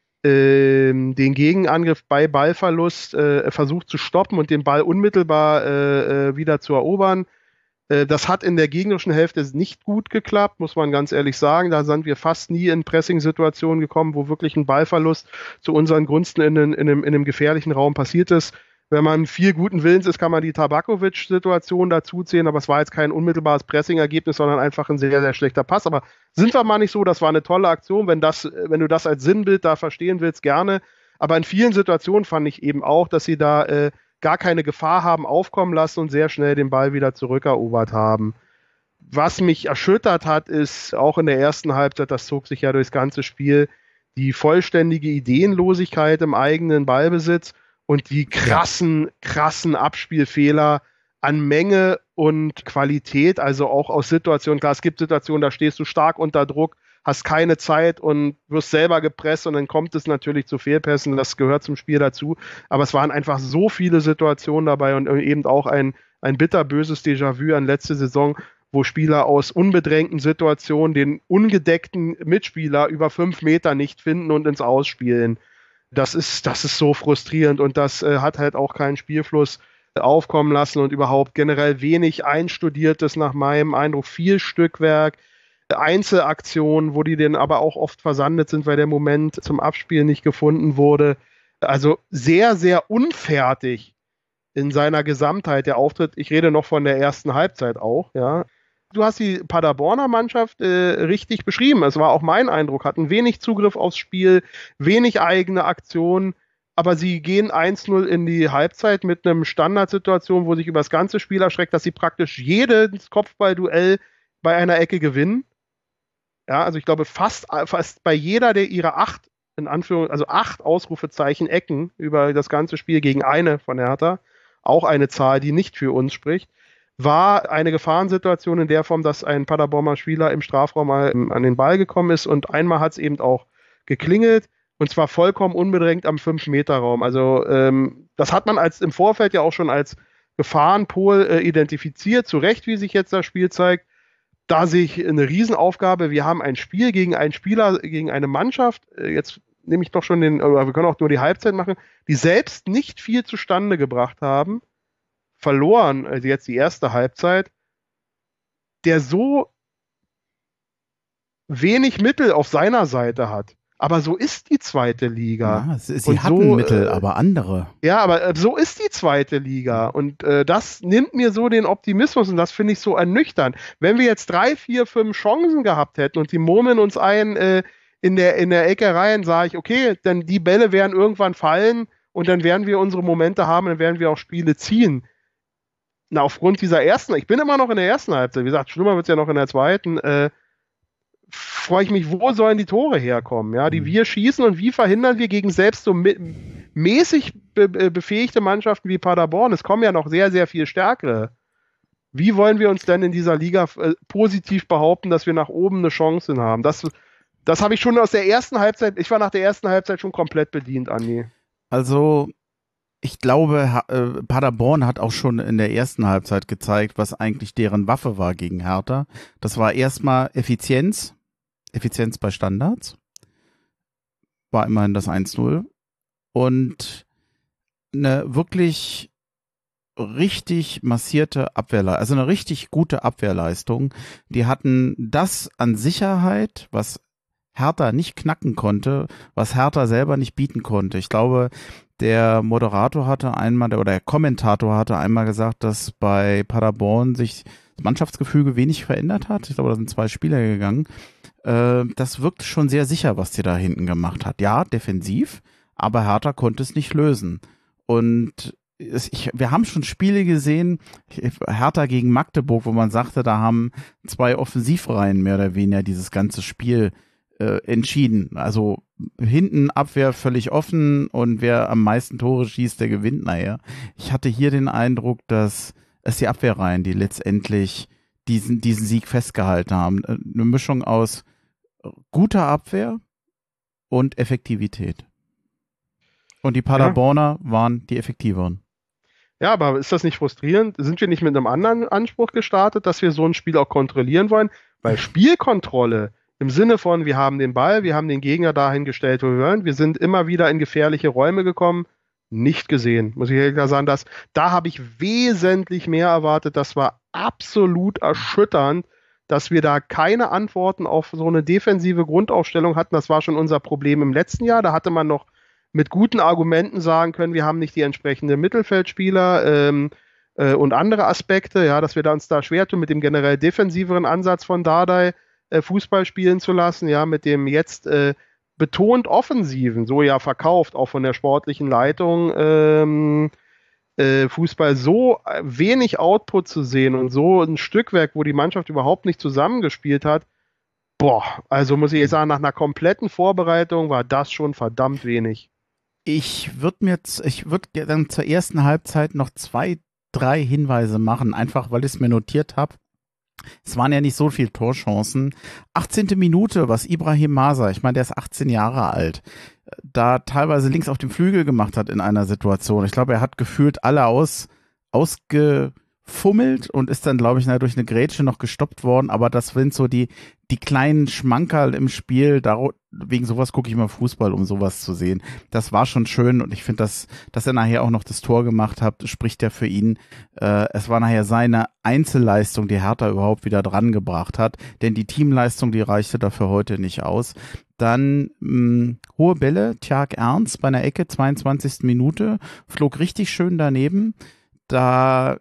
äh, den Gegenangriff bei Ballverlust äh, versucht zu stoppen und den Ball unmittelbar äh, äh, wieder zu erobern. Äh, das hat in der gegnerischen Hälfte nicht gut geklappt, muss man ganz ehrlich sagen. Da sind wir fast nie in Pressing-Situationen gekommen, wo wirklich ein Ballverlust zu unseren Gunsten in, in, in, einem, in einem gefährlichen Raum passiert ist. Wenn man viel guten Willens ist, kann man die Tabakovic-Situation dazuzählen, aber es war jetzt kein unmittelbares Pressing-Ergebnis, sondern einfach ein sehr, sehr schlechter Pass. Aber sind wir mal nicht so, das war eine tolle Aktion. Wenn, das, wenn du das als Sinnbild da verstehen willst, gerne. Aber in vielen Situationen fand ich eben auch, dass sie da äh, gar keine Gefahr haben aufkommen lassen und sehr schnell den Ball wieder zurückerobert haben. Was mich erschüttert hat, ist auch in der ersten Halbzeit, das zog sich ja durchs ganze Spiel, die vollständige Ideenlosigkeit im eigenen Ballbesitz und die krassen, krassen Abspielfehler an Menge und Qualität, also auch aus Situationen. Klar, es gibt Situationen, da stehst du stark unter Druck, hast keine Zeit und wirst selber gepresst und dann kommt es natürlich zu Fehlpässen, das gehört zum Spiel dazu. Aber es waren einfach so viele Situationen dabei und eben auch ein, ein bitterböses Déjà-vu an letzte Saison, wo Spieler aus unbedrängten Situationen den ungedeckten Mitspieler über fünf Meter nicht finden und ins Ausspielen. Das ist, das ist so frustrierend und das äh, hat halt auch keinen Spielfluss äh, aufkommen lassen und überhaupt generell wenig Einstudiertes nach meinem Eindruck, viel Stückwerk, äh, Einzelaktionen, wo die dann aber auch oft versandet sind, weil der Moment zum Abspielen nicht gefunden wurde. Also sehr, sehr unfertig in seiner Gesamtheit der Auftritt. Ich rede noch von der ersten Halbzeit auch, ja. Du hast die Paderborner Mannschaft äh, richtig beschrieben. Es war auch mein Eindruck, hatten wenig Zugriff aufs Spiel, wenig eigene Aktionen, aber sie gehen eins null in die Halbzeit mit einem Standardsituation, wo sich über das ganze Spiel erschreckt, dass sie praktisch jedes Kopfballduell bei einer Ecke gewinnen. Ja, also ich glaube fast, fast bei jeder der ihrer acht, in Anführung, also acht Ausrufezeichen Ecken über das ganze Spiel gegen eine von Hertha, auch eine Zahl, die nicht für uns spricht, war eine Gefahrensituation in der Form, dass ein Paderborner Spieler im Strafraum mal an den Ball gekommen ist und einmal hat es eben auch geklingelt und zwar vollkommen unbedrängt am fünf Meter Raum. Also ähm, das hat man als im Vorfeld ja auch schon als Gefahrenpol äh, identifiziert, zu Recht, wie sich jetzt das Spiel zeigt. Da sehe ich eine Riesenaufgabe. Wir haben ein Spiel gegen einen Spieler, gegen eine Mannschaft, äh, jetzt nehme ich doch schon den, oder wir können auch nur die Halbzeit machen, die selbst nicht viel zustande gebracht haben, verloren, also jetzt die erste Halbzeit, der so wenig Mittel auf seiner Seite hat. Aber so ist die zweite Liga. Ja, sie sie hatten so, Mittel, äh, aber andere. Ja, aber äh, so ist die zweite Liga. Und äh, das nimmt mir so den Optimismus und das finde ich so ernüchternd. Wenn wir jetzt drei, vier, fünf Chancen gehabt hätten und die murmeln uns ein äh, in der, in der Ecke rein, sage ich, okay, dann die Bälle werden irgendwann fallen und dann werden wir unsere Momente haben, dann werden wir auch Spiele ziehen. Na, aufgrund dieser ersten, ich bin immer noch in der ersten Halbzeit, wie gesagt, schlimmer wird es ja noch in der zweiten, äh, freue ich mich, wo sollen die Tore herkommen, ja, die wir schießen und wie verhindern wir gegen selbst so mäßig be befähigte Mannschaften wie Paderborn, es kommen ja noch sehr, sehr viel stärkere. Wie wollen wir uns denn in dieser Liga äh, positiv behaupten, dass wir nach oben eine Chance haben? Das, das habe ich schon aus der ersten Halbzeit, ich war nach der ersten Halbzeit schon komplett bedient, Andi. Also, ich glaube, äh, Paderborn hat auch schon in der ersten Halbzeit gezeigt, was eigentlich deren Waffe war gegen Hertha. Das war erstmal Effizienz, Effizienz bei Standards, war immerhin das eins null und eine wirklich richtig massierte Abwehrleistung, also eine richtig gute Abwehrleistung. Die hatten das an Sicherheit, was Hertha nicht knacken konnte, was Hertha selber nicht bieten konnte. Ich glaube, der Moderator hatte einmal, oder der Kommentator hatte einmal gesagt, dass bei Paderborn sich das Mannschaftsgefüge wenig verändert hat. Ich glaube, da sind zwei Spieler gegangen. Äh, das wirkt schon sehr sicher, was sie da hinten gemacht hat. Ja, defensiv, aber Hertha konnte es nicht lösen. Und es, ich, wir haben schon Spiele gesehen, Hertha gegen Magdeburg, wo man sagte, da haben zwei Offensivreihen mehr oder weniger dieses ganze Spiel äh, entschieden. Also hinten Abwehr völlig offen und wer am meisten Tore schießt, der gewinnt nachher. Ich hatte hier den Eindruck, dass es die Abwehrreihen, die letztendlich diesen, diesen Sieg festgehalten haben. Eine Mischung aus guter Abwehr und Effektivität. Und die Paderborner ja. waren die effektiveren. Ja, aber ist das nicht frustrierend? Sind wir nicht mit einem anderen Anspruch gestartet, dass wir so ein Spiel auch kontrollieren wollen? Weil Spielkontrolle im Sinne von, wir haben den Ball, wir haben den Gegner dahin gestellt, wo wir wollen, wir sind immer wieder in gefährliche Räume gekommen, nicht gesehen. Muss ich ehrlich sagen, dass, da habe ich wesentlich mehr erwartet. Das war absolut erschütternd, dass wir da keine Antworten auf so eine defensive Grundaufstellung hatten. Das war schon unser Problem im letzten Jahr. Da hatte man noch mit guten Argumenten sagen können, wir haben nicht die entsprechenden Mittelfeldspieler ähm, äh, und andere Aspekte, ja, dass wir da uns da schwer tun, mit dem generell defensiveren Ansatz von Dardai äh, Fußball spielen zu lassen, ja, mit dem jetzt äh, betont offensiven, so ja verkauft, auch von der sportlichen Leitung, ähm, äh, Fußball so wenig Output zu sehen und so ein Stückwerk, wo die Mannschaft überhaupt nicht zusammengespielt hat. Boah, also muss ich jetzt sagen, nach einer kompletten Vorbereitung war das schon verdammt wenig. Ich würde mir jetzt, ich würde dann zur ersten Halbzeit noch zwei, drei Hinweise machen, einfach weil ich es mir notiert habe. Es waren ja nicht so viele Torchancen. achtzehnte Minute, was Ibrahim Maser, ich meine, der ist achtzehn Jahre alt, da teilweise links auf dem Flügel gemacht hat in einer Situation. Ich glaube, er hat gefühlt alle aus, ausgefummelt und ist dann, glaube ich, durch eine Grätsche noch gestoppt worden. Aber das sind so die, die kleinen Schmankerl im Spiel. Dar- wegen sowas gucke ich mal Fußball, um sowas zu sehen. Das war schon schön und ich finde, dass, dass er nachher auch noch das Tor gemacht hat, spricht ja für ihn. Äh, es war nachher seine Einzelleistung, die Hertha überhaupt wieder dran gebracht hat, denn die Teamleistung, die reichte dafür heute nicht aus. Dann mh, hohe Bälle, Tjark Ernst bei einer Ecke, zweiundzwanzigste Minute, flog richtig schön daneben. Da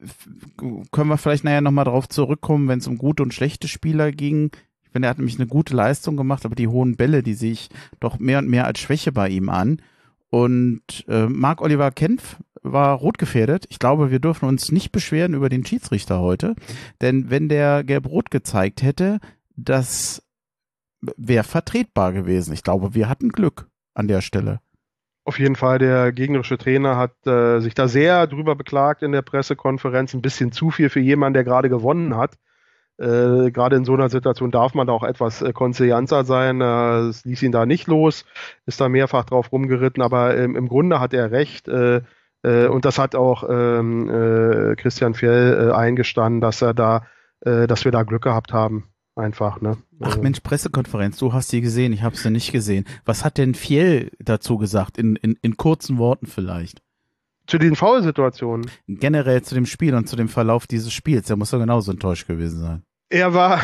können wir vielleicht nachher nochmal drauf zurückkommen, wenn es um gute und schlechte Spieler ging. Ich finde, er hat nämlich eine gute Leistung gemacht, aber die hohen Bälle, die sehe ich doch mehr und mehr als Schwäche bei ihm an. Und äh, Marc-Oliver Kempf war rot gefährdet. Ich glaube, wir dürfen uns nicht beschweren über den Schiedsrichter heute, denn wenn der gelb-rot gezeigt hätte, das wäre vertretbar gewesen. Ich glaube, wir hatten Glück an der Stelle. Auf jeden Fall, der gegnerische Trainer hat äh, sich da sehr drüber beklagt in der Pressekonferenz. Ein bisschen zu viel für jemanden, der gerade gewonnen hat. Äh, gerade in so einer Situation darf man da auch etwas äh, konzilianter sein. Äh, es ließ ihn da nicht los, ist da mehrfach drauf rumgeritten, aber ähm, im Grunde hat er recht. Äh, äh, und das hat auch ähm, äh, Christian Fjell äh, eingestanden, dass er da, äh, dass wir da Glück gehabt haben. Einfach, ne? Ach Mensch, Pressekonferenz, du hast sie gesehen, ich habe sie nicht gesehen. Was hat denn Fjell dazu gesagt, in, in, in kurzen Worten vielleicht? Zu den Foul-Situationen? Generell zu dem Spiel und zu dem Verlauf dieses Spiels, der muss doch genauso enttäuscht gewesen sein. Er war,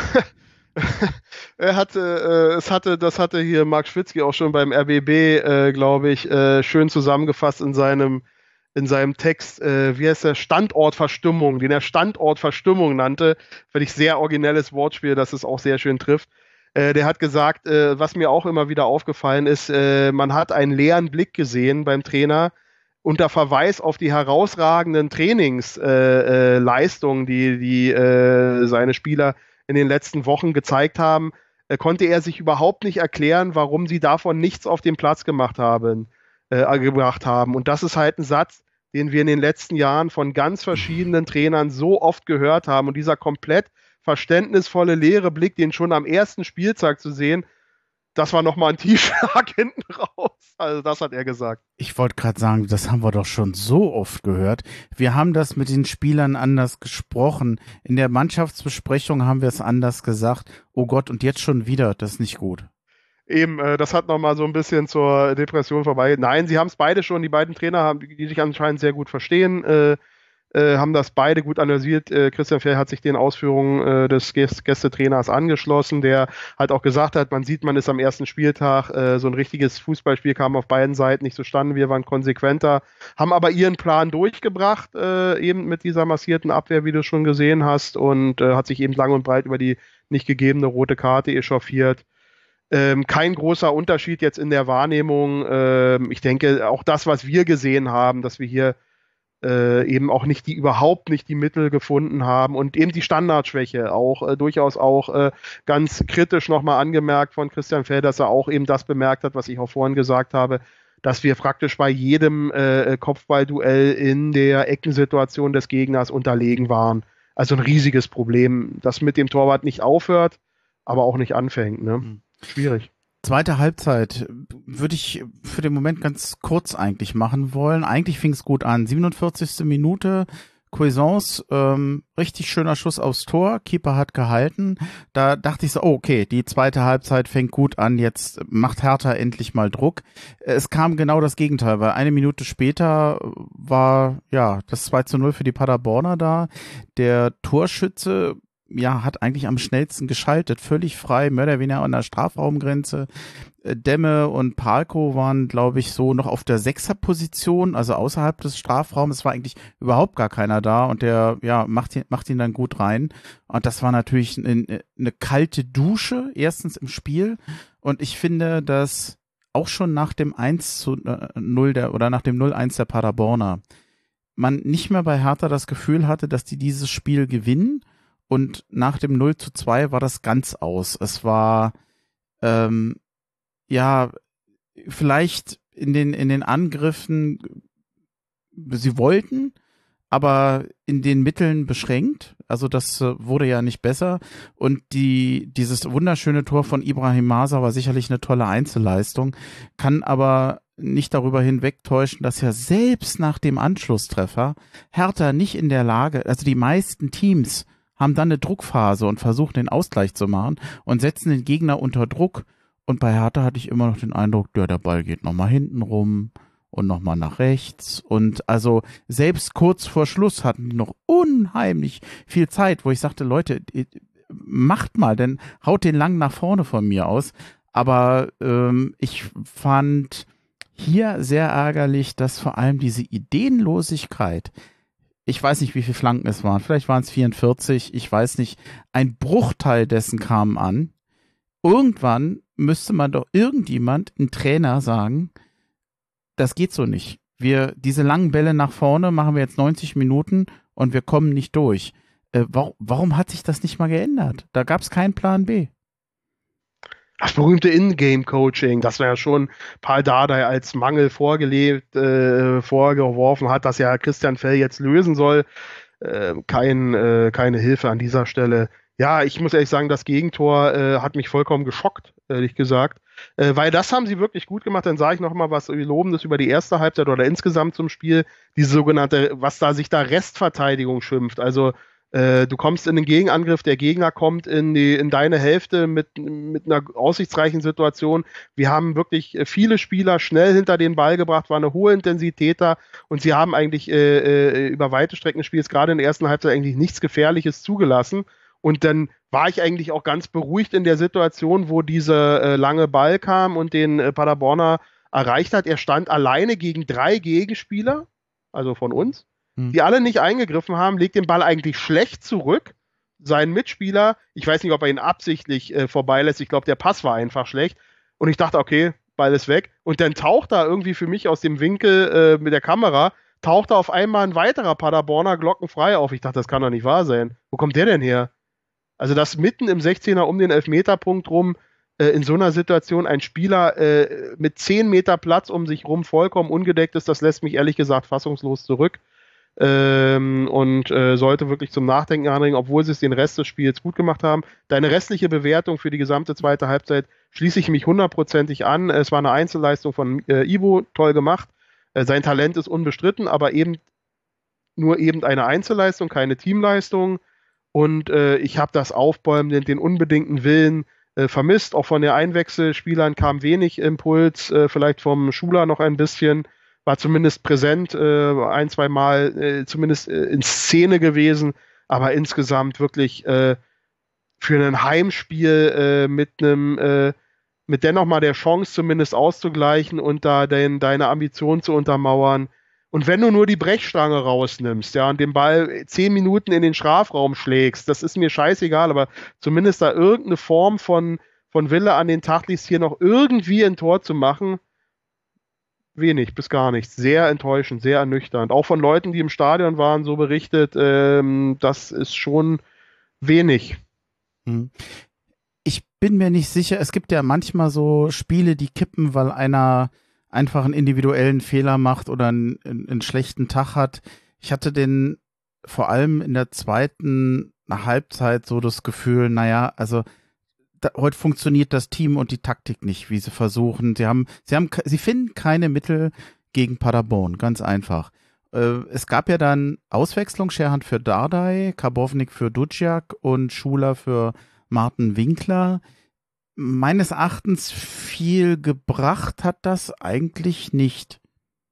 er hatte, äh, es hatte, das hatte hier Marc Schwitzky auch schon beim R B B, äh, glaube ich, äh, schön zusammengefasst in seinem in seinem Text, äh, wie heißt der, Standortverstimmung, den er Standortverstimmung nannte, finde ich sehr originelles Wortspiel, das es auch sehr schön trifft. Äh, der hat gesagt, äh, was mir auch immer wieder aufgefallen ist, äh, man hat einen leeren Blick gesehen beim Trainer unter Verweis auf die herausragenden Trainingsleistungen, äh, äh, die, die äh, seine Spieler in den letzten Wochen gezeigt haben, äh, konnte er sich überhaupt nicht erklären, warum sie davon nichts auf dem Platz gemacht haben. Äh, gebracht haben. Und das ist halt ein Satz, den wir in den letzten Jahren von ganz verschiedenen Trainern so oft gehört haben. Und dieser komplett verständnisvolle, leere Blick, den schon am ersten Spieltag zu sehen, das war nochmal ein Tiefschlag hinten raus. Also das hat er gesagt. Ich wollte gerade sagen, das haben wir doch schon so oft gehört. Wir haben das mit den Spielern anders gesprochen. In der Mannschaftsbesprechung haben wir es anders gesagt. Oh Gott, und jetzt schon wieder, das ist nicht gut. Eben, äh, das hat nochmal so ein bisschen zur Depression vorbei. Nein, sie haben es beide schon, die beiden Trainer, haben, die sich anscheinend sehr gut verstehen, äh, äh, haben das beide gut analysiert. Äh, Christian Fjell hat sich den Ausführungen äh, des Gäst- Gästetrainers angeschlossen, der halt auch gesagt hat, man sieht, man ist am ersten Spieltag, äh, so ein richtiges Fußballspiel kam auf beiden Seiten nicht zustande, wir waren konsequenter, haben aber ihren Plan durchgebracht, äh, eben mit dieser massierten Abwehr, wie du schon gesehen hast, und äh, hat sich eben lang und breit über die nicht gegebene rote Karte echauffiert. Ähm, kein großer Unterschied jetzt in der Wahrnehmung. Ähm, ich denke, auch das, was wir gesehen haben, dass wir hier äh, eben auch nicht die, überhaupt nicht die Mittel gefunden haben und eben die Standardschwäche auch äh, durchaus auch äh, ganz kritisch nochmal angemerkt von Christian Fjell, dass er auch eben das bemerkt hat, was ich auch vorhin gesagt habe, dass wir praktisch bei jedem äh, Kopfballduell in der Eckensituation des Gegners unterlegen waren. Also ein riesiges Problem, das mit dem Torwart nicht aufhört, aber auch nicht anfängt, ne? Mhm. Schwierig. Zweite Halbzeit würde ich für den Moment ganz kurz eigentlich machen wollen. Eigentlich fing es gut an. siebenundvierzigste Minute, Cuisance, ähm, richtig schöner Schuss aufs Tor, Keeper hat gehalten. Da dachte ich so, oh, okay, die zweite Halbzeit fängt gut an, jetzt macht Hertha endlich mal Druck. Es kam genau das Gegenteil, weil eine Minute später war ja das zwei zu null für die Paderborner da. Der Torschütze ja, hat eigentlich am schnellsten geschaltet, völlig frei, mehr oder weniger an der Strafraumgrenze. Demme und Palko waren, glaube ich, so noch auf der Sechserposition, also außerhalb des Strafraums. Es war eigentlich überhaupt gar keiner da und der, ja, macht ihn, macht ihn dann gut rein. Und das war natürlich eine, eine kalte Dusche, erstens im Spiel. Und ich finde, dass auch schon nach dem eins zu null der, oder nach dem null eins der Paderborner man nicht mehr bei Hertha das Gefühl hatte, dass die dieses Spiel gewinnen. Und nach dem null zu zwei war das ganz aus. Es war, ähm, ja, vielleicht in den, in den Angriffen, sie wollten, aber in den Mitteln beschränkt. Also das äh, wurde ja nicht besser. Und die, dieses wunderschöne Tor von Ibrahim Masa war sicherlich eine tolle Einzelleistung, kann aber nicht darüber hinwegtäuschen, dass ja selbst nach dem Anschlusstreffer Hertha nicht in der Lage, also die meisten Teams haben dann eine Druckphase und versuchen den Ausgleich zu machen und setzen den Gegner unter Druck. Und bei Hertha hatte ich immer noch den Eindruck, ja, der Ball geht nochmal hinten rum und nochmal nach rechts. Und also selbst kurz vor Schluss hatten die noch unheimlich viel Zeit, wo ich sagte, Leute, macht mal, denn haut den lang nach vorne von mir aus. Aber ähm, ich fand hier sehr ärgerlich, dass vor allem diese Ideenlosigkeit, ich weiß nicht, wie viele Flanken es waren, vielleicht waren es vierundvierzig, ich weiß nicht, ein Bruchteil dessen kam an. Irgendwann müsste man doch irgendjemand, ein Trainer, sagen, das geht so nicht. Wir, diese langen Bälle nach vorne machen wir jetzt neunzig Minuten und wir kommen nicht durch. Äh, warum, warum hat sich das nicht mal geändert? Da gab es keinen Plan B. Das berühmte In-Game-Coaching, das war ja schon Paul Dardai als Mangel vorgelebt, äh, vorgeworfen hat, dass ja Christian Fell jetzt lösen soll. Äh, kein, äh, keine Hilfe an dieser Stelle. Ja, ich muss ehrlich sagen, das Gegentor äh, hat mich vollkommen geschockt, ehrlich gesagt. Äh, weil das haben sie wirklich gut gemacht. Dann sage ich noch mal was Lobendes über die erste Halbzeit oder insgesamt zum Spiel. Diese sogenannte, was da sich da Restverteidigung schimpft. Also äh, du kommst in den Gegenangriff, der Gegner kommt in, die, in deine Hälfte mit, mit einer aussichtsreichen Situation. Wir haben wirklich viele Spieler schnell hinter den Ball gebracht, war eine hohe Intensität da und sie haben eigentlich äh, über weite Strecken des Spiels, gerade in der ersten Halbzeit, eigentlich nichts Gefährliches zugelassen. Und dann war ich eigentlich auch ganz beruhigt in der Situation, wo dieser äh, lange Ball kam und den äh, Paderborner erreicht hat. Er stand alleine gegen drei Gegenspieler, also von uns, hm. die alle nicht eingegriffen haben, legt den Ball eigentlich schlecht zurück. Sein Mitspieler, ich weiß nicht, ob er ihn absichtlich äh, vorbeilässt, ich glaube, der Pass war einfach schlecht. Und ich dachte, okay, Ball ist weg. Und dann taucht da irgendwie für mich aus dem Winkel äh, mit der Kamera, taucht da auf einmal ein weiterer Paderborner glockenfrei auf. Ich dachte, das kann doch nicht wahr sein. Wo kommt der denn her? Also, dass mitten im sechzehner um den Elfmeterpunkt rum äh, in so einer Situation ein Spieler äh, mit zehn Meter Platz um sich rum vollkommen ungedeckt ist, das lässt mich ehrlich gesagt fassungslos zurück ähm, und äh, sollte wirklich zum Nachdenken anregen, obwohl sie es den Rest des Spiels gut gemacht haben. Deine restliche Bewertung für die gesamte zweite Halbzeit schließe ich mich hundertprozentig an. Es war eine Einzelleistung von äh, Ivo, toll gemacht. Äh, sein Talent ist unbestritten, aber eben nur eben eine Einzelleistung, keine Teamleistung. Und äh, ich habe das Aufbäumen, den, den unbedingten Willen äh, vermisst. Auch von den Einwechselspielern kam wenig Impuls, äh, vielleicht vom Schuler noch ein bisschen, war zumindest präsent, äh, ein, zwei Mal äh, zumindest äh, in Szene gewesen, aber insgesamt wirklich äh, für ein Heimspiel äh, mit einem, äh, mit dennoch mal der Chance zumindest auszugleichen und da den, deine Ambition zu untermauern. Und wenn du nur die Brechstange rausnimmst, ja, und den Ball zehn Minuten in den Strafraum schlägst, das ist mir scheißegal, aber zumindest da irgendeine Form von, von Wille an den Tag liegst, hier noch irgendwie ein Tor zu machen, wenig bis gar nichts. Sehr enttäuschend, sehr ernüchternd. Auch von Leuten, die im Stadion waren, so berichtet, ähm, das ist schon wenig. Ich bin mir nicht sicher, es gibt ja manchmal so Spiele, die kippen, weil einer einfach einen individuellen Fehler macht oder einen, einen schlechten Tag hat. Ich hatte den vor allem in der zweiten Halbzeit so das Gefühl, naja, also da, heute funktioniert das Team und die Taktik nicht, wie sie versuchen. Sie haben, sie haben, sie finden keine Mittel gegen Paderborn, ganz einfach. Äh, es gab ja dann Auswechslung, Scherhand für Dardai, Karbovnik für Duciak und Schuler für Martin Winkler. Meines Erachtens viel gebracht hat das eigentlich nicht.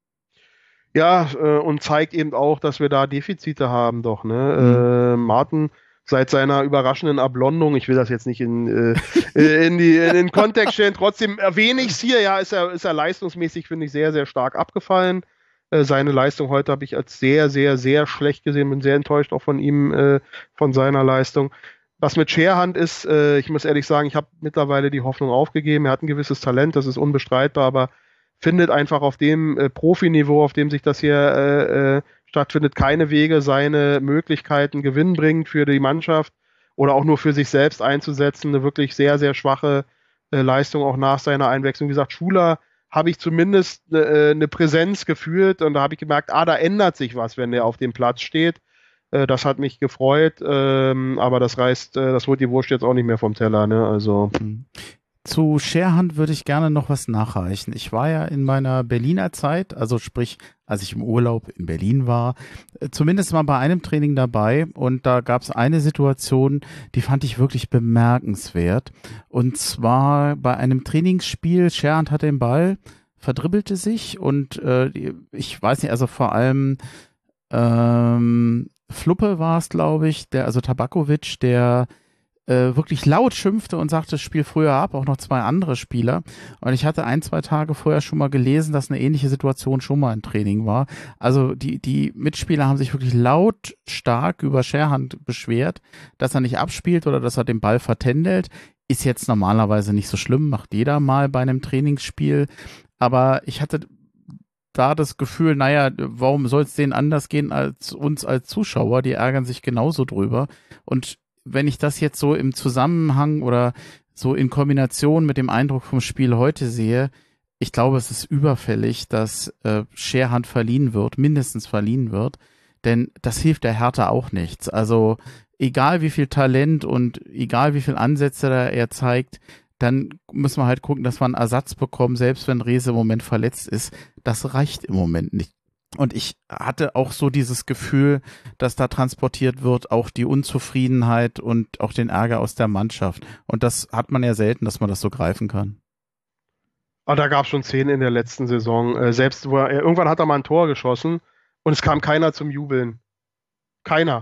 Ja, äh, und zeigt eben auch, dass wir da Defizite haben doch, ne? Mhm. Äh, Martin seit seiner überraschenden Ablondung, ich will das jetzt nicht in, äh, in, die, in den Kontext stellen, trotzdem erwähne ich es hier, ja, ist er, ist er leistungsmäßig, finde ich, sehr, sehr stark abgefallen. Äh, seine Leistung heute habe ich als sehr, sehr, sehr schlecht gesehen, bin sehr enttäuscht auch von ihm, äh, von seiner Leistung. Was mit Scherhand ist, äh, ich muss ehrlich sagen, ich habe mittlerweile die Hoffnung aufgegeben, er hat ein gewisses Talent, das ist unbestreitbar, aber findet einfach auf dem äh, Profiniveau, auf dem sich das hier äh, äh, stattfindet, keine Wege, seine Möglichkeiten gewinnbringend für die Mannschaft oder auch nur für sich selbst einzusetzen. Eine wirklich sehr, sehr schwache äh, Leistung auch nach seiner Einwechslung. Wie gesagt, Schuler habe ich zumindest eine, äh, eine Präsenz gefühlt und da habe ich gemerkt, ah, da ändert sich was, wenn der auf dem Platz steht. Äh, das hat mich gefreut, ähm, aber das reißt, äh, das holt die Wurst jetzt auch nicht mehr vom Teller, ne? Also. Mhm. Zu Scherhand würde ich gerne noch was nachreichen. Ich war ja in meiner Berliner Zeit, also sprich, als ich im Urlaub in Berlin war, zumindest mal bei einem Training dabei und da gab es eine Situation, die fand ich wirklich bemerkenswert. Und zwar bei einem Trainingsspiel, Scherhand hatte den Ball, verdribbelte sich und äh, ich weiß nicht, also vor allem ähm, Fluppe war es, glaube ich, der, also Tabakovic, der wirklich laut schimpfte und sagte, spiel früher ab, auch noch zwei andere Spieler. Und ich hatte ein, zwei Tage vorher schon mal gelesen, dass eine ähnliche Situation schon mal im Training war. Also die, die Mitspieler haben sich wirklich lautstark über Scherhand beschwert, dass er nicht abspielt oder dass er den Ball vertändelt. Ist jetzt normalerweise nicht so schlimm, macht jeder mal bei einem Trainingsspiel. Aber ich hatte da das Gefühl, naja, warum soll es denen anders gehen als uns als Zuschauer? Die ärgern sich genauso drüber. Und wenn ich das jetzt so im Zusammenhang oder so in Kombination mit dem Eindruck vom Spiel heute sehe, ich glaube, es ist überfällig, dass äh, Scherhand verliehen wird, mindestens verliehen wird, denn das hilft der Hertha auch nichts. Also egal wie viel Talent und egal wie viel Ansätze da er zeigt, dann müssen wir halt gucken, dass wir einen Ersatz bekommen, selbst wenn Rehse im Moment verletzt ist. Das reicht im Moment nicht. Und ich hatte auch so dieses Gefühl, dass da transportiert wird, auch die Unzufriedenheit und auch den Ärger aus der Mannschaft. Und das hat man ja selten, dass man das so greifen kann. Aber da gab es schon Szenen in der letzten Saison. Äh, selbst wo er, irgendwann hat er mal ein Tor geschossen und es kam keiner zum Jubeln. Keiner.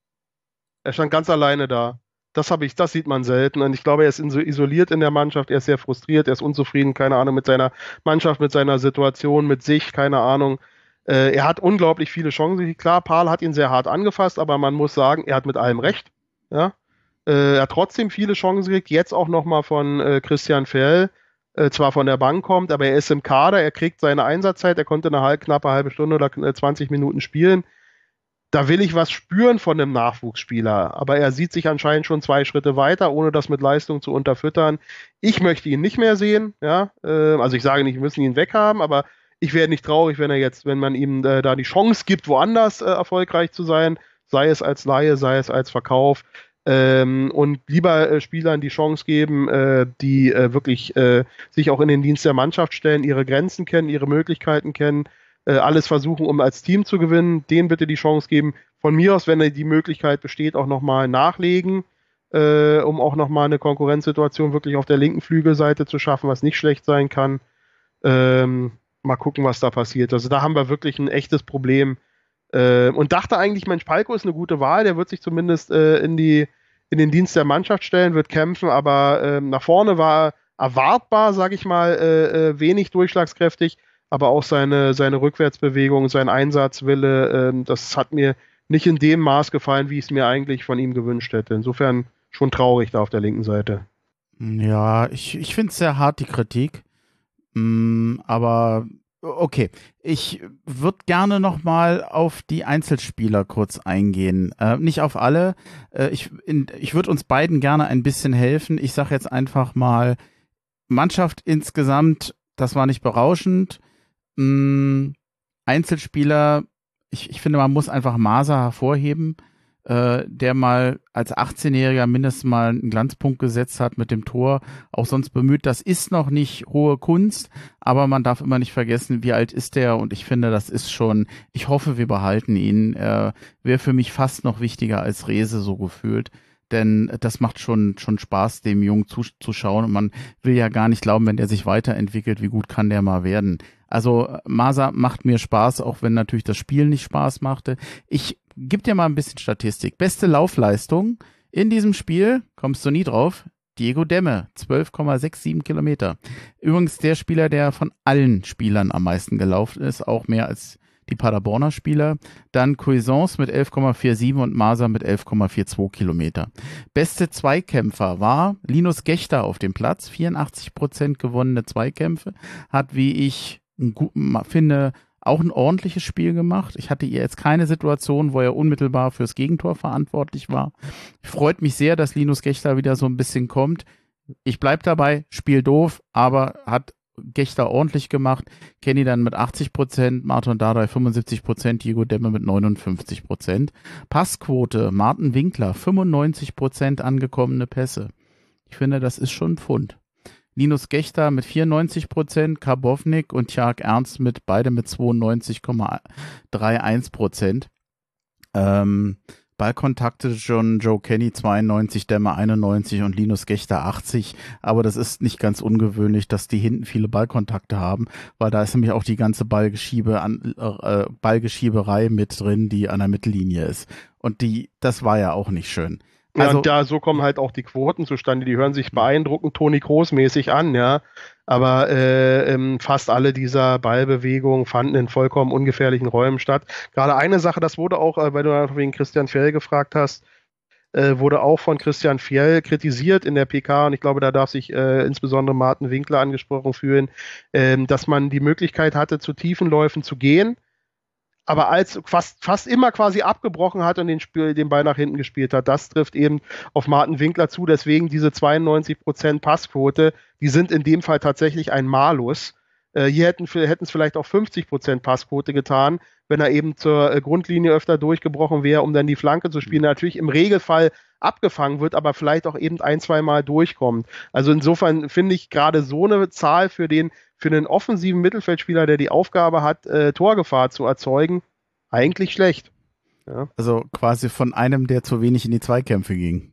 Er stand ganz alleine da. Das habe ich, das sieht man selten. Und ich glaube, er ist isoliert in der Mannschaft, er ist sehr frustriert, er ist unzufrieden, keine Ahnung, mit seiner Mannschaft, mit seiner Situation, mit sich, keine Ahnung. Er hat unglaublich viele Chancen. Klar, Pahl hat ihn sehr hart angefasst, aber man muss sagen, er hat mit allem recht. Ja? Er hat trotzdem viele Chancen gekriegt. Jetzt auch nochmal von äh, Christian Ferl, äh, zwar von der Bank kommt, aber er ist im Kader, er kriegt seine Einsatzzeit, er konnte eine halb, knappe halbe Stunde oder zwanzig Minuten spielen. Da will ich was spüren von einem Nachwuchsspieler, aber er sieht sich anscheinend schon zwei Schritte weiter, ohne das mit Leistung zu unterfüttern. Ich möchte ihn nicht mehr sehen. Ja? Äh, also ich sage nicht, wir müssen ihn weghaben, aber ich wäre nicht traurig, wenn er jetzt, wenn man ihm äh, da die Chance gibt, woanders äh, erfolgreich zu sein, sei es als Leihe, sei es als Verkauf, ähm, und lieber äh, Spielern die Chance geben, äh, die äh, wirklich äh, sich auch in den Dienst der Mannschaft stellen, ihre Grenzen kennen, ihre Möglichkeiten kennen, äh, alles versuchen, um als Team zu gewinnen, denen bitte die Chance geben. Von mir aus, wenn die Möglichkeit besteht, auch nochmal nachlegen, äh, um auch nochmal eine Konkurrenzsituation wirklich auf der linken Flügelseite zu schaffen, was nicht schlecht sein kann. Ähm, Mal gucken, was da passiert. Also da haben wir wirklich ein echtes Problem. Äh, und dachte eigentlich, Mensch, Palko ist eine gute Wahl. Der wird sich zumindest äh, in, die, in den Dienst der Mannschaft stellen, wird kämpfen. Aber äh, nach vorne war erwartbar, sage ich mal, äh, äh, wenig durchschlagskräftig. Aber auch seine, seine Rückwärtsbewegung, sein Einsatzwille, äh, das hat mir nicht in dem Maß gefallen, wie ich es mir eigentlich von ihm gewünscht hätte. Insofern schon traurig da auf der linken Seite. Ja, ich, ich finde es sehr hart, die Kritik. Aber okay, ich würde gerne noch mal auf die Einzelspieler kurz eingehen. Äh, nicht auf alle. Äh, ich ich würde uns beiden gerne ein bisschen helfen. Ich sage jetzt einfach mal, Mannschaft insgesamt, das war nicht berauschend. Ähm, Einzelspieler, ich, ich finde, man muss einfach Maser hervorheben. äh, der mal als achtzehnjähriger mindestens mal einen Glanzpunkt gesetzt hat mit dem Tor, auch sonst bemüht. Das ist noch nicht hohe Kunst, aber man darf immer nicht vergessen, wie alt ist der, und ich finde, das ist schon, ich hoffe, wir behalten ihn. Er wäre für mich fast noch wichtiger als Rehse, so gefühlt. Denn das macht schon schon Spaß, dem Jungen zuzuschauen, und man will ja gar nicht glauben, wenn der sich weiterentwickelt, wie gut kann der mal werden. Also Masa macht mir Spaß, auch wenn natürlich das Spiel nicht Spaß machte. Ich gebe dir mal ein bisschen Statistik. Beste Laufleistung in diesem Spiel, kommst du nie drauf, Diego Demme, zwölf Komma siebenundsechzig Kilometer. Übrigens der Spieler, der von allen Spielern am meisten gelaufen ist, auch mehr als die Paderborner Spieler. Dann Cuisance mit elf Komma siebenundvierzig und Masa mit elf Komma zweiundvierzig Kilometer. Beste Zweikämpfer war Linus Gächter auf dem Platz. vierundachtzig Prozent gewonnene Zweikämpfe. Hat, wie ich finde, auch ein ordentliches Spiel gemacht. Ich hatte jetzt keine Situation, wo er unmittelbar fürs Gegentor verantwortlich war. Freut mich sehr, dass Linus Gächter wieder so ein bisschen kommt. Ich bleib dabei, Spiel doof, aber hat Gächter ordentlich gemacht. Kenny dann mit achtzig Prozent, Martin Dardai fünfundsiebzig Prozent, Diego Demme mit neunundfünfzig Prozent. Passquote, Martin Winkler, fünfundneunzig Prozent angekommene Pässe. Ich finde, das ist schon ein Pfund. Linus Gächter mit vierundneunzig Prozent, Karbovnik und Tjark Ernst mit beide mit zweiundneunzig Komma einunddreißig Prozent. Ähm, Ballkontakte schon Joe Kenny zweiundneunzig, Demme einundneunzig und Linus Gächter achtzig. Aber das ist nicht ganz ungewöhnlich, dass die hinten viele Ballkontakte haben, weil da ist nämlich auch die ganze Ballgeschiebe an, äh, Ballgeschieberei mit drin, die an der Mittellinie ist. Und die, das war ja auch nicht schön. Ja, Also, und da, so kommen halt auch die Quoten zustande, die hören sich beeindruckend Toni Kroos-mäßig an, ja. Aber äh, ähm, fast alle dieser Ballbewegungen fanden in vollkommen ungefährlichen Räumen statt. Gerade eine Sache, das wurde auch, äh, weil du wegen Christian Fjell gefragt hast, äh, wurde auch von Christian Fjell kritisiert in der P K, und ich glaube, da darf sich äh, insbesondere Martin Winkler angesprochen fühlen, äh, dass man die Möglichkeit hatte, zu tiefen Läufen zu gehen, aber als fast, fast immer quasi abgebrochen hat und den, Spiel, den Ball nach hinten gespielt hat. Das trifft eben auf Martin Winkler zu. Deswegen diese zweiundneunzig Prozent Passquote, die sind in dem Fall tatsächlich ein Malus. Äh, hier hätten es vielleicht auch fünfzig Prozent Passquote getan, wenn er eben zur äh, Grundlinie öfter durchgebrochen wäre, um dann die Flanke zu spielen. Natürlich im Regelfall abgefangen wird, aber vielleicht auch eben ein, zwei Mal durchkommt. Also insofern finde ich gerade so eine Zahl für den für einen offensiven Mittelfeldspieler, der die Aufgabe hat, äh, Torgefahr zu erzeugen, eigentlich schlecht. Ja. Also quasi von einem, der zu wenig in die Zweikämpfe ging.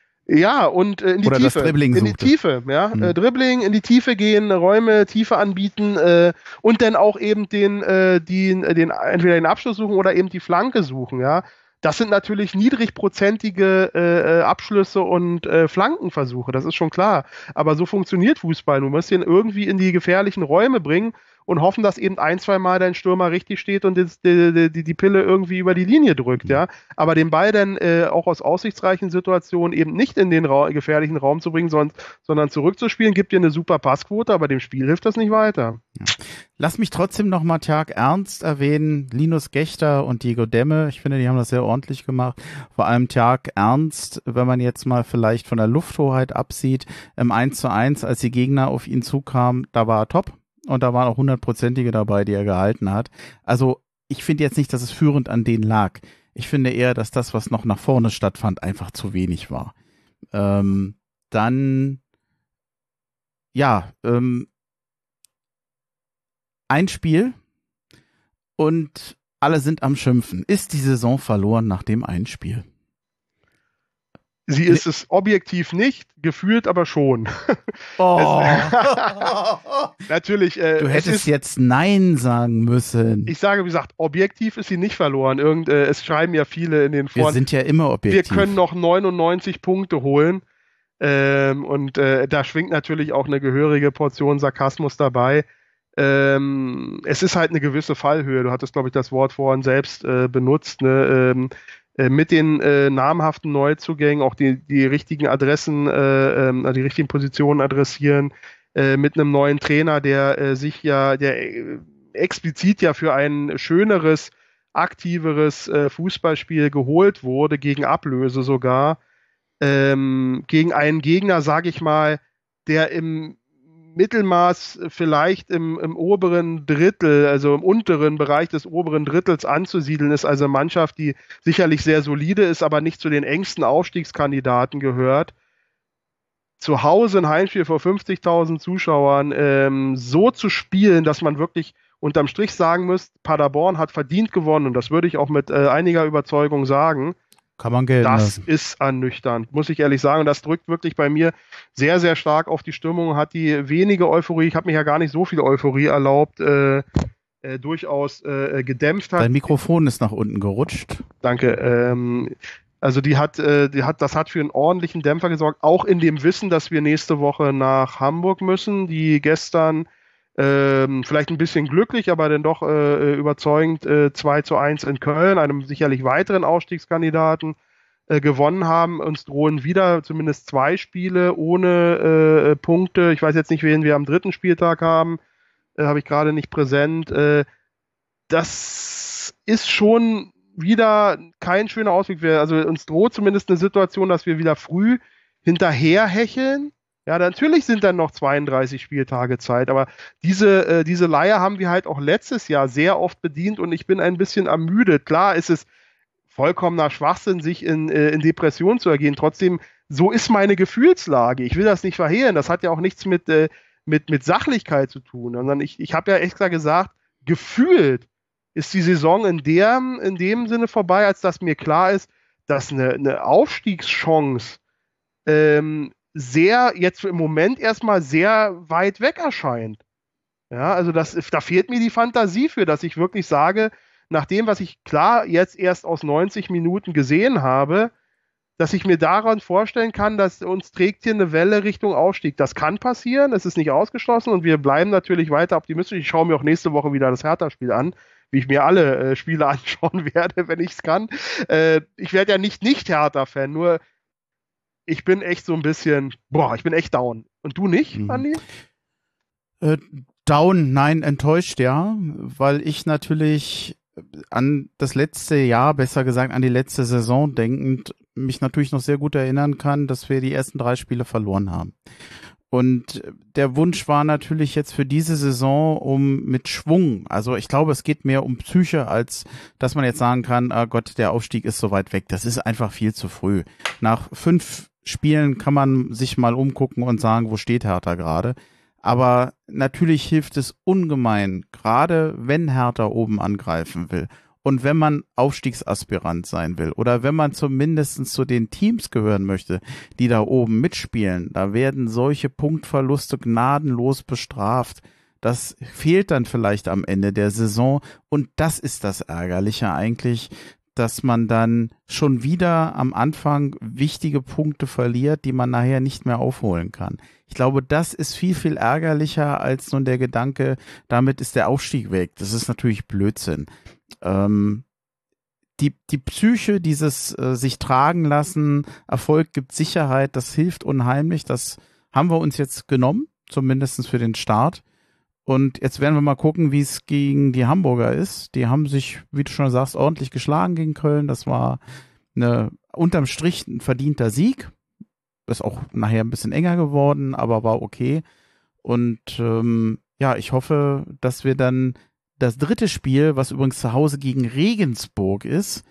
Ja, und äh, in die Oder Tiefe. das Dribbling in die suchte. Tiefe, ja. Hm. Äh, Dribbling, in die Tiefe gehen, Räume, Tiefe anbieten äh, und dann auch eben den, äh, den, den, entweder den Abschluss suchen oder eben die Flanke suchen, ja. Das sind natürlich niedrigprozentige äh, Abschlüsse und äh, Flankenversuche, das ist schon klar. Aber so funktioniert Fußball. Du musst ihn irgendwie in die gefährlichen Räume bringen und hoffen, dass eben ein, zwei Mal dein Stürmer richtig steht und die, die, die Pille irgendwie über die Linie drückt, ja. Aber den Ball dann äh, auch aus aussichtsreichen Situationen eben nicht in den Ra- gefährlichen Raum zu bringen, sondern, sondern zurückzuspielen, gibt dir eine super Passquote, aber dem Spiel hilft das nicht weiter. Ja. Lass mich trotzdem noch mal Tjark Ernst erwähnen, Linus Gächter und Diego Demme. Ich finde, die haben das sehr ordentlich gemacht. Vor allem Tjark Ernst, wenn man jetzt mal vielleicht von der Lufthoheit absieht, im eins zu eins, als die Gegner auf ihn zukamen, da war er top. Und da waren auch hundertprozentige dabei, die er gehalten hat. Also ich finde jetzt nicht, dass es führend an denen lag. Ich finde eher, dass das, was noch nach vorne stattfand, einfach zu wenig war. Ähm, dann, ja, ähm, ein Spiel und alle sind am Schimpfen. Ist die Saison verloren nach dem einen Spiel? Sie ist es objektiv nicht, gefühlt aber schon. Oh. Natürlich. Äh, du hättest ist, jetzt Nein sagen müssen. Ich sage, wie gesagt, objektiv ist sie nicht verloren. Irgend, äh, es schreiben ja viele in den Foren. Wir sind ja immer objektiv. Wir können noch neunundneunzig Punkte holen. Ähm, und äh, da schwingt natürlich auch eine gehörige Portion Sarkasmus dabei. Ähm, es ist halt eine gewisse Fallhöhe. Du hattest, glaube ich, das Wort vorhin selbst äh, benutzt. Ne? Ähm, mit den äh, namhaften Neuzugängen auch die, die richtigen Adressen, äh, äh, die richtigen Positionen adressieren, äh, mit einem neuen Trainer, der äh, sich ja, der äh, explizit ja für ein schöneres, aktiveres äh, Fußballspiel geholt wurde, gegen Ablöse sogar, ähm, gegen einen Gegner, sage ich mal, der im Mittelmaß vielleicht im, im oberen Drittel, also im unteren Bereich des oberen Drittels anzusiedeln ist. Also eine Mannschaft, die sicherlich sehr solide ist, aber nicht zu den engsten Aufstiegskandidaten gehört. Zu Hause ein Heimspiel vor fünfzigtausend Zuschauern ähm, so zu spielen, dass man wirklich unterm Strich sagen muss, Paderborn hat verdient gewonnen, und das würde ich auch mit äh, einiger Überzeugung sagen. Kann man gelten Das lassen. ist ernüchternd, muss ich ehrlich sagen. Und das drückt wirklich bei mir sehr, sehr stark auf die Stimmung. Hat die wenige Euphorie, ich habe mir ja gar nicht so viel Euphorie erlaubt, äh, äh, durchaus äh, gedämpft hat. Dein Mikrofon ist nach unten gerutscht. Danke. Ähm, also die hat, äh, die hat, das hat für einen ordentlichen Dämpfer gesorgt, auch in dem Wissen, dass wir nächste Woche nach Hamburg müssen, die gestern ähm, vielleicht ein bisschen glücklich, aber dann doch äh, überzeugend äh, zwei zu eins in Köln, einem sicherlich weiteren Aufstiegskandidaten, äh, gewonnen haben. Uns drohen wieder zumindest zwei Spiele ohne äh, Punkte. Ich weiß jetzt nicht, wen wir am dritten Spieltag haben, äh, habe ich gerade nicht präsent. Äh, das ist schon wieder kein schöner Ausweg. Wir, also uns droht zumindest eine Situation, dass wir wieder früh hinterherhecheln. Ja, natürlich sind dann noch zweiunddreißig Spieltage Zeit, aber diese, äh, diese Leier haben wir halt auch letztes Jahr sehr oft bedient, und ich bin ein bisschen ermüdet. Klar ist es vollkommener Schwachsinn, sich in, äh, in Depression zu ergehen. Trotzdem, so ist meine Gefühlslage. Ich will das nicht verhehlen. Das hat ja auch nichts mit, äh, mit, mit Sachlichkeit zu tun, sondern ich, ich habe ja extra gesagt, gefühlt ist die Saison in, der, in dem Sinne vorbei, als dass mir klar ist, dass eine, eine Aufstiegschance ähm, sehr, jetzt im Moment erstmal sehr weit weg erscheint. Ja, also das, da fehlt mir die Fantasie für, dass ich wirklich sage, nach dem, was ich klar jetzt erst aus neunzig Minuten gesehen habe, dass ich mir daran vorstellen kann, dass uns trägt hier eine Welle Richtung Aufstieg. Das kann passieren, es ist nicht ausgeschlossen, und wir bleiben natürlich weiter optimistisch. Ich schaue mir auch nächste Woche wieder das Hertha-Spiel an, wie ich mir alle äh, Spiele anschauen werde, wenn ich es kann. Äh, ich werde ja nicht nicht Hertha-Fan, nur ich bin echt so ein bisschen, boah, ich bin echt down. Und du nicht, mhm. Andi? Äh, down, nein, enttäuscht, ja, weil ich natürlich an das letzte Jahr, besser gesagt an die letzte Saison denkend, mich natürlich noch sehr gut erinnern kann, dass wir die ersten drei Spiele verloren haben. Und der Wunsch war natürlich jetzt für diese Saison um mit Schwung, also ich glaube, es geht mehr um Psyche, als dass man jetzt sagen kann, ah Gott, der Aufstieg ist so weit weg. Das ist einfach viel zu früh. Nach fünf Spielen kann man sich mal umgucken und sagen, wo steht Hertha gerade. Aber natürlich hilft es ungemein, gerade wenn Hertha oben angreifen will und wenn man Aufstiegsaspirant sein will oder wenn man zumindest zu den Teams gehören möchte, die da oben mitspielen, da werden solche Punktverluste gnadenlos bestraft. Das fehlt dann vielleicht am Ende der Saison, und das ist das Ärgerliche eigentlich, dass man dann schon wieder am Anfang wichtige Punkte verliert, die man nachher nicht mehr aufholen kann. Ich glaube, das ist viel, viel ärgerlicher als nun der Gedanke, damit ist der Aufstieg weg. Das ist natürlich Blödsinn. Ähm, die, die Psyche, dieses äh, sich tragen lassen, Erfolg gibt Sicherheit, das hilft unheimlich. Das haben wir uns jetzt genommen, zumindest für den Start. Und jetzt werden wir mal gucken, wie es gegen die Hamburger ist. Die haben sich, wie du schon sagst, ordentlich geschlagen gegen Köln. Das war eine, unterm Strich ein verdienter Sieg. Ist auch nachher ein bisschen enger geworden, aber war okay. Und ähm, ja, ich hoffe, dass wir dann das dritte Spiel, was übrigens zu Hause gegen Regensburg ist,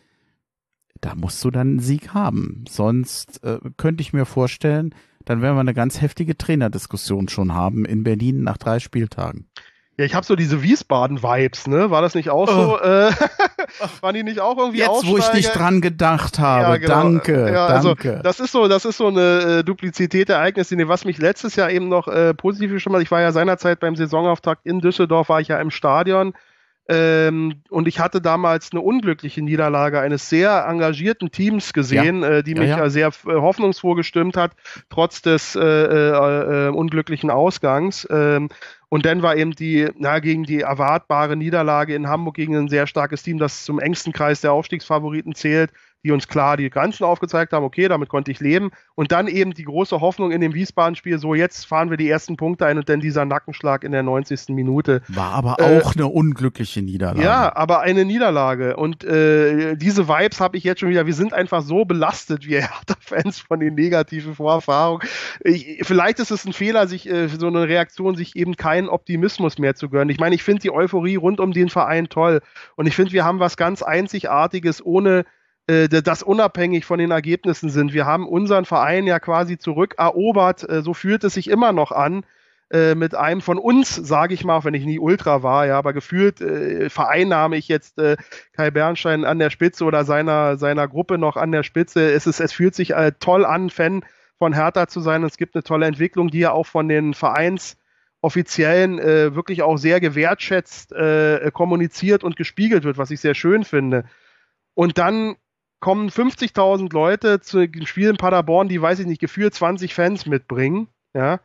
da musst du dann einen Sieg haben. Sonst äh, könnte ich mir vorstellen, dann werden wir eine ganz heftige Trainerdiskussion schon haben in Berlin nach drei Spieltagen. Ja, ich habe so diese Wiesbaden-Vibes, ne? War das nicht auch so? Oh. Äh, waren die nicht auch irgendwie Jetzt, Aufsteiger? Wo ich nicht dran gedacht habe. Ja, genau. Danke, ja, danke. Also, das ist so, das ist so eine äh, Duplizität der Ereignisse, was mich letztes Jahr eben noch äh, positiv gestimmt hat. Ich war ja seinerzeit beim Saisonauftakt in Düsseldorf, war ich ja im Stadion. Ähm, und ich hatte damals eine unglückliche Niederlage eines sehr engagierten Teams gesehen, ja. äh, die mich ja, ja. sehr äh, hoffnungsfroh gestimmt hat, trotz des äh, äh, äh, unglücklichen Ausgangs. Ähm, und dann war eben die, na, gegen die erwartbare Niederlage in Hamburg gegen ein sehr starkes Team, das zum engsten Kreis der Aufstiegsfavoriten zählt, die uns klar die Grenzen aufgezeigt haben, okay, damit konnte ich leben. Und dann eben die große Hoffnung in dem Wiesbaden-Spiel, so jetzt fahren wir die ersten Punkte ein und dann dieser Nackenschlag in der neunzigsten Minute. War aber Äh, auch eine unglückliche Niederlage. Ja, aber eine Niederlage. Und äh, diese Vibes habe ich jetzt schon wieder. Wir sind einfach so belastet, wir Hertha-Fans, von den negativen Vorerfahrungen. Ich, vielleicht ist es ein Fehler, sich äh, so eine Reaktion, sich eben keinen Optimismus mehr zu gönnen. Ich meine, ich finde die Euphorie rund um den Verein toll. Und ich finde, wir haben was ganz Einzigartiges, ohne äh, das unabhängig von den Ergebnissen sind. Wir haben unseren Verein ja quasi zurückerobert. Äh, so fühlt es sich immer noch an. Äh, mit einem von uns, sage ich mal, auch wenn ich nie Ultra war, ja, aber gefühlt äh, vereinnahme ich jetzt äh, Kai Bernstein an der Spitze oder seiner, seiner Gruppe noch an der Spitze. Es, ist, es fühlt sich äh, toll an, Fan von Hertha zu sein. Es gibt eine tolle Entwicklung, die ja auch von den Vereinsoffiziellen äh, wirklich auch sehr gewertschätzt äh, kommuniziert und gespiegelt wird, was ich sehr schön finde. Und dann kommen fünfzigtausend Leute zu dem Spiel in Paderborn, die, weiß ich nicht, gefühlt zwanzig Fans mitbringen, ja,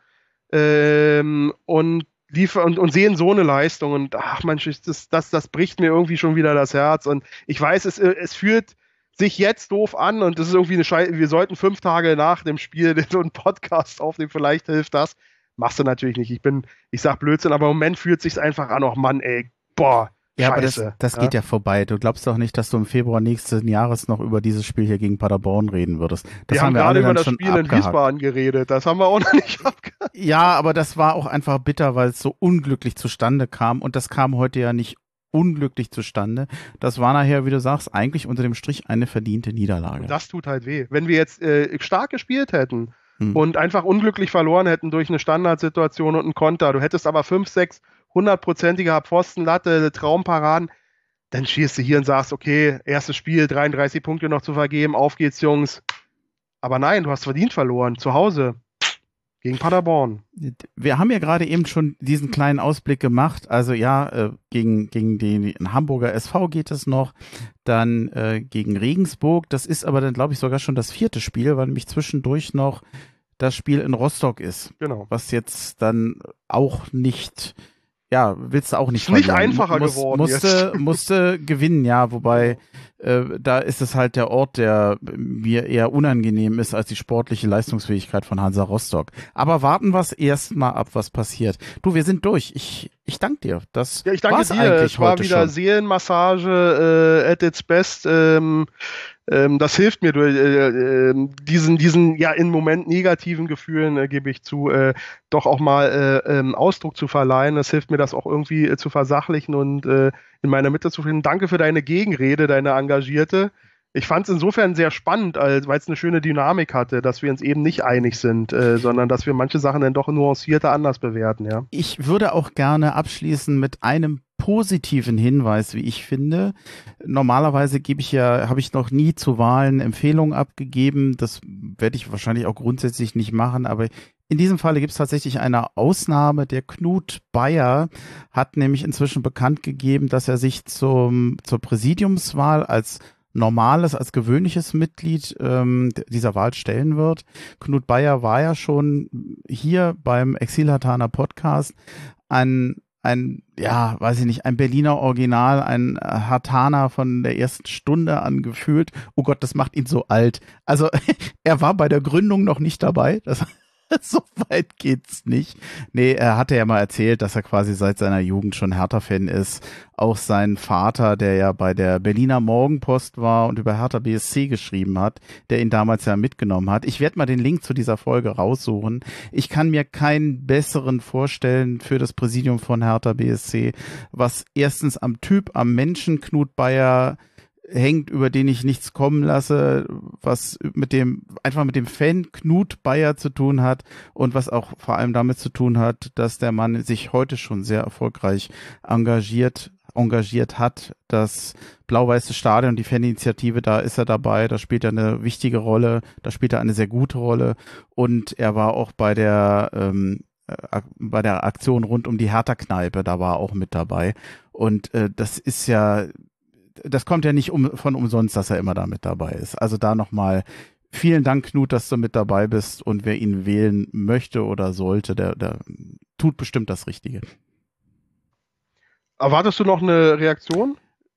ähm, und, liefer und, und sehen so eine Leistung und ach Mensch, das, das, das bricht mir irgendwie schon wieder das Herz und ich weiß, es, es fühlt sich jetzt doof an und das ist irgendwie eine Scheiße, wir sollten fünf Tage nach dem Spiel so einen Podcast aufnehmen, vielleicht hilft das. Machst du natürlich nicht, ich bin, ich sag Blödsinn, aber im Moment fühlt sich's einfach an, oh Mann, ey, boah, Ja, Scheiße. aber das, das ja? geht ja vorbei. Du glaubst doch nicht, dass du im Februar nächsten Jahres noch über dieses Spiel hier gegen Paderborn reden würdest. Das wir haben, wir gerade alle über dann das schon Spiel in abgehakt. Wiesbaden geredet, das haben wir auch noch nicht abgehakt. Ja, aber das war auch einfach bitter, weil es so unglücklich zustande kam und das kam heute ja nicht unglücklich zustande. Das war nachher, wie du sagst, eigentlich unter dem Strich eine verdiente Niederlage. Und das tut halt weh. Wenn wir jetzt äh, stark gespielt hätten Hm. und einfach unglücklich verloren hätten durch eine Standardsituation und einen Konter, du hättest aber fünf, sechs hundertprozentige Pfostenlatte, Traumparaden, dann stehst du hier und sagst, okay, erstes Spiel, dreiunddreißig Punkte noch zu vergeben, auf geht's, Jungs. Aber nein, du hast verdient verloren, zu Hause, gegen Paderborn. Wir haben ja gerade eben schon diesen kleinen Ausblick gemacht. Also ja, äh, gegen, gegen den Hamburger S V geht es noch, dann äh, gegen Regensburg. Das ist aber dann, glaube ich, sogar schon das vierte Spiel, weil nämlich zwischendurch noch das Spiel in Rostock ist. Genau. Was jetzt dann auch nicht... Ja, willst du auch nicht Ist nicht verlieren. einfacher Muss, geworden musste, jetzt. musste gewinnen, ja, wobei äh, da ist es halt der Ort, der mir eher unangenehm ist als die sportliche Leistungsfähigkeit von Hansa Rostock. Aber warten wir es erst mal ab, was passiert. Du, wir sind durch. Ich, ich danke dir. Das Ja, ich danke war's dir. eigentlich Es war heute wieder schon. Seelenmassage äh, at its best. Ähm, ähm, das hilft mir durch äh, äh, diesen, diesen ja im Moment negativen Gefühlen, äh, gebe ich zu, äh, doch auch mal äh, ähm, Ausdruck zu verleihen. Das hilft mir, das auch irgendwie äh, zu versachlichen und äh, in meiner Mitte zu finden. Danke für deine Gegenrede, deine engagierte. Ich fand es insofern sehr spannend, weil es eine schöne Dynamik hatte, dass wir uns eben nicht einig sind, äh, sondern dass wir manche Sachen dann doch nuancierter anders bewerten, ja. Ich würde auch gerne abschließen mit einem positiven Hinweis, wie ich finde. Normalerweise gebe ich ja, habe ich noch nie zu Wahlen Empfehlungen abgegeben. Das werde ich wahrscheinlich auch grundsätzlich nicht machen, aber in diesem Falle gibt es tatsächlich eine Ausnahme. Der Knut Bayer hat nämlich inzwischen bekannt gegeben, dass er sich zum, zur Präsidiumswahl als normales, als gewöhnliches Mitglied ähm, dieser Wahl stellen wird. Knut Bayer war ja schon hier beim Exil-Hartaner Podcast ein ein, ja, weiß ich nicht, ein Berliner Original, ein Hartaner von der ersten Stunde an gefühlt. Oh Gott, das macht ihn so alt. Also er war bei der Gründung noch nicht dabei. Das so weit geht's nicht. Nee, er hatte ja mal erzählt, dass er quasi seit seiner Jugend schon Hertha-Fan ist. Auch sein Vater, der ja bei der Berliner Morgenpost war und über Hertha B S C geschrieben hat, der ihn damals ja mitgenommen hat. Ich werde mal den Link zu dieser Folge raussuchen. Ich kann mir keinen besseren vorstellen für das Präsidium von Hertha B S C, was erstens am Typ, am Menschen Knut Bayer hängt, über den ich nichts kommen lasse, was mit dem, einfach mit dem Fan Knut Bayer zu tun hat und was auch vor allem damit zu tun hat, dass der Mann sich heute schon sehr erfolgreich engagiert, engagiert hat. Das Blau-Weiße Stadion, die Faninitiative, da ist er dabei, da spielt er eine wichtige Rolle, da spielt er eine sehr gute Rolle und er war auch bei der, ähm, bei der Aktion rund um die Hertha-Kneipe, da war er auch mit dabei und äh, das ist ja das kommt ja nicht um, von umsonst, dass er immer da mit dabei ist. Also da nochmal vielen Dank, Knut, dass du mit dabei bist und wer ihn wählen möchte oder sollte, der, der tut bestimmt das Richtige. Erwartest du noch eine Reaktion?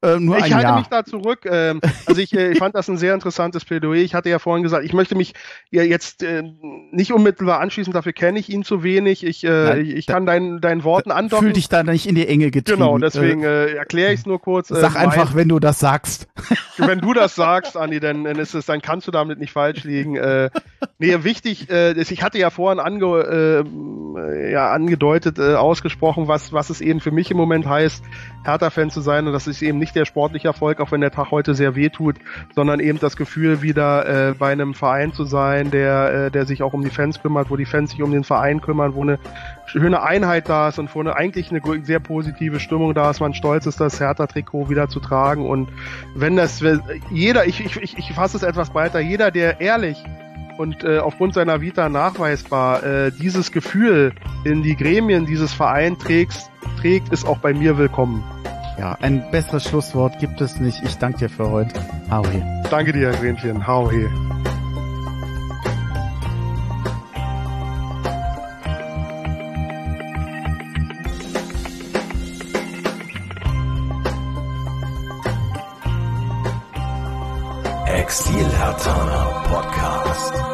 Äh, nur ich ein halte Jahr. mich da zurück. Ähm, also ich, äh, ich fand das ein sehr interessantes Plädoyer. Ich hatte ja vorhin gesagt, ich möchte mich ja jetzt äh, nicht unmittelbar anschließen, dafür kenne ich ihn zu wenig. Ich, äh, Nein, ich, ich kann deinen, deinen Worten andocken. Fühl dich da nicht in die Enge getrieben. Genau, deswegen äh, erkläre ich es nur kurz. Sag äh, einfach, mein, wenn du das sagst. Wenn du das sagst, Andi, dann, dann ist es, dann kannst du damit nicht falsch liegen. Äh, nee, wichtig, äh, ist, ich hatte ja vorhin ange, äh, ja, angedeutet, äh, ausgesprochen, was, was es eben für mich im Moment heißt, Hertha-Fan zu sein, und das ist eben nicht der sportliche Erfolg, auch wenn der Tag heute sehr weh tut, sondern eben das Gefühl, wieder äh, bei einem Verein zu sein, der, äh, der sich auch um die Fans kümmert, wo die Fans sich um den Verein kümmern, wo eine schöne Einheit da ist und wo eine, eigentlich eine sehr positive Stimmung da ist, man stolz ist, das Hertha-Trikot wieder zu tragen, und wenn das, jeder, ich, ich, ich, ich fasse es etwas weiter, jeder, der ehrlich und äh, aufgrund seiner Vita nachweisbar äh, dieses Gefühl in die Gremien dieses Vereins trägt, trägt, ist auch bei mir willkommen. Ja, ein besseres Schlusswort gibt es nicht. Ich danke dir für heute. Hau he. Danke dir, Grenchen. Hau he. Exil Hertana Podcast.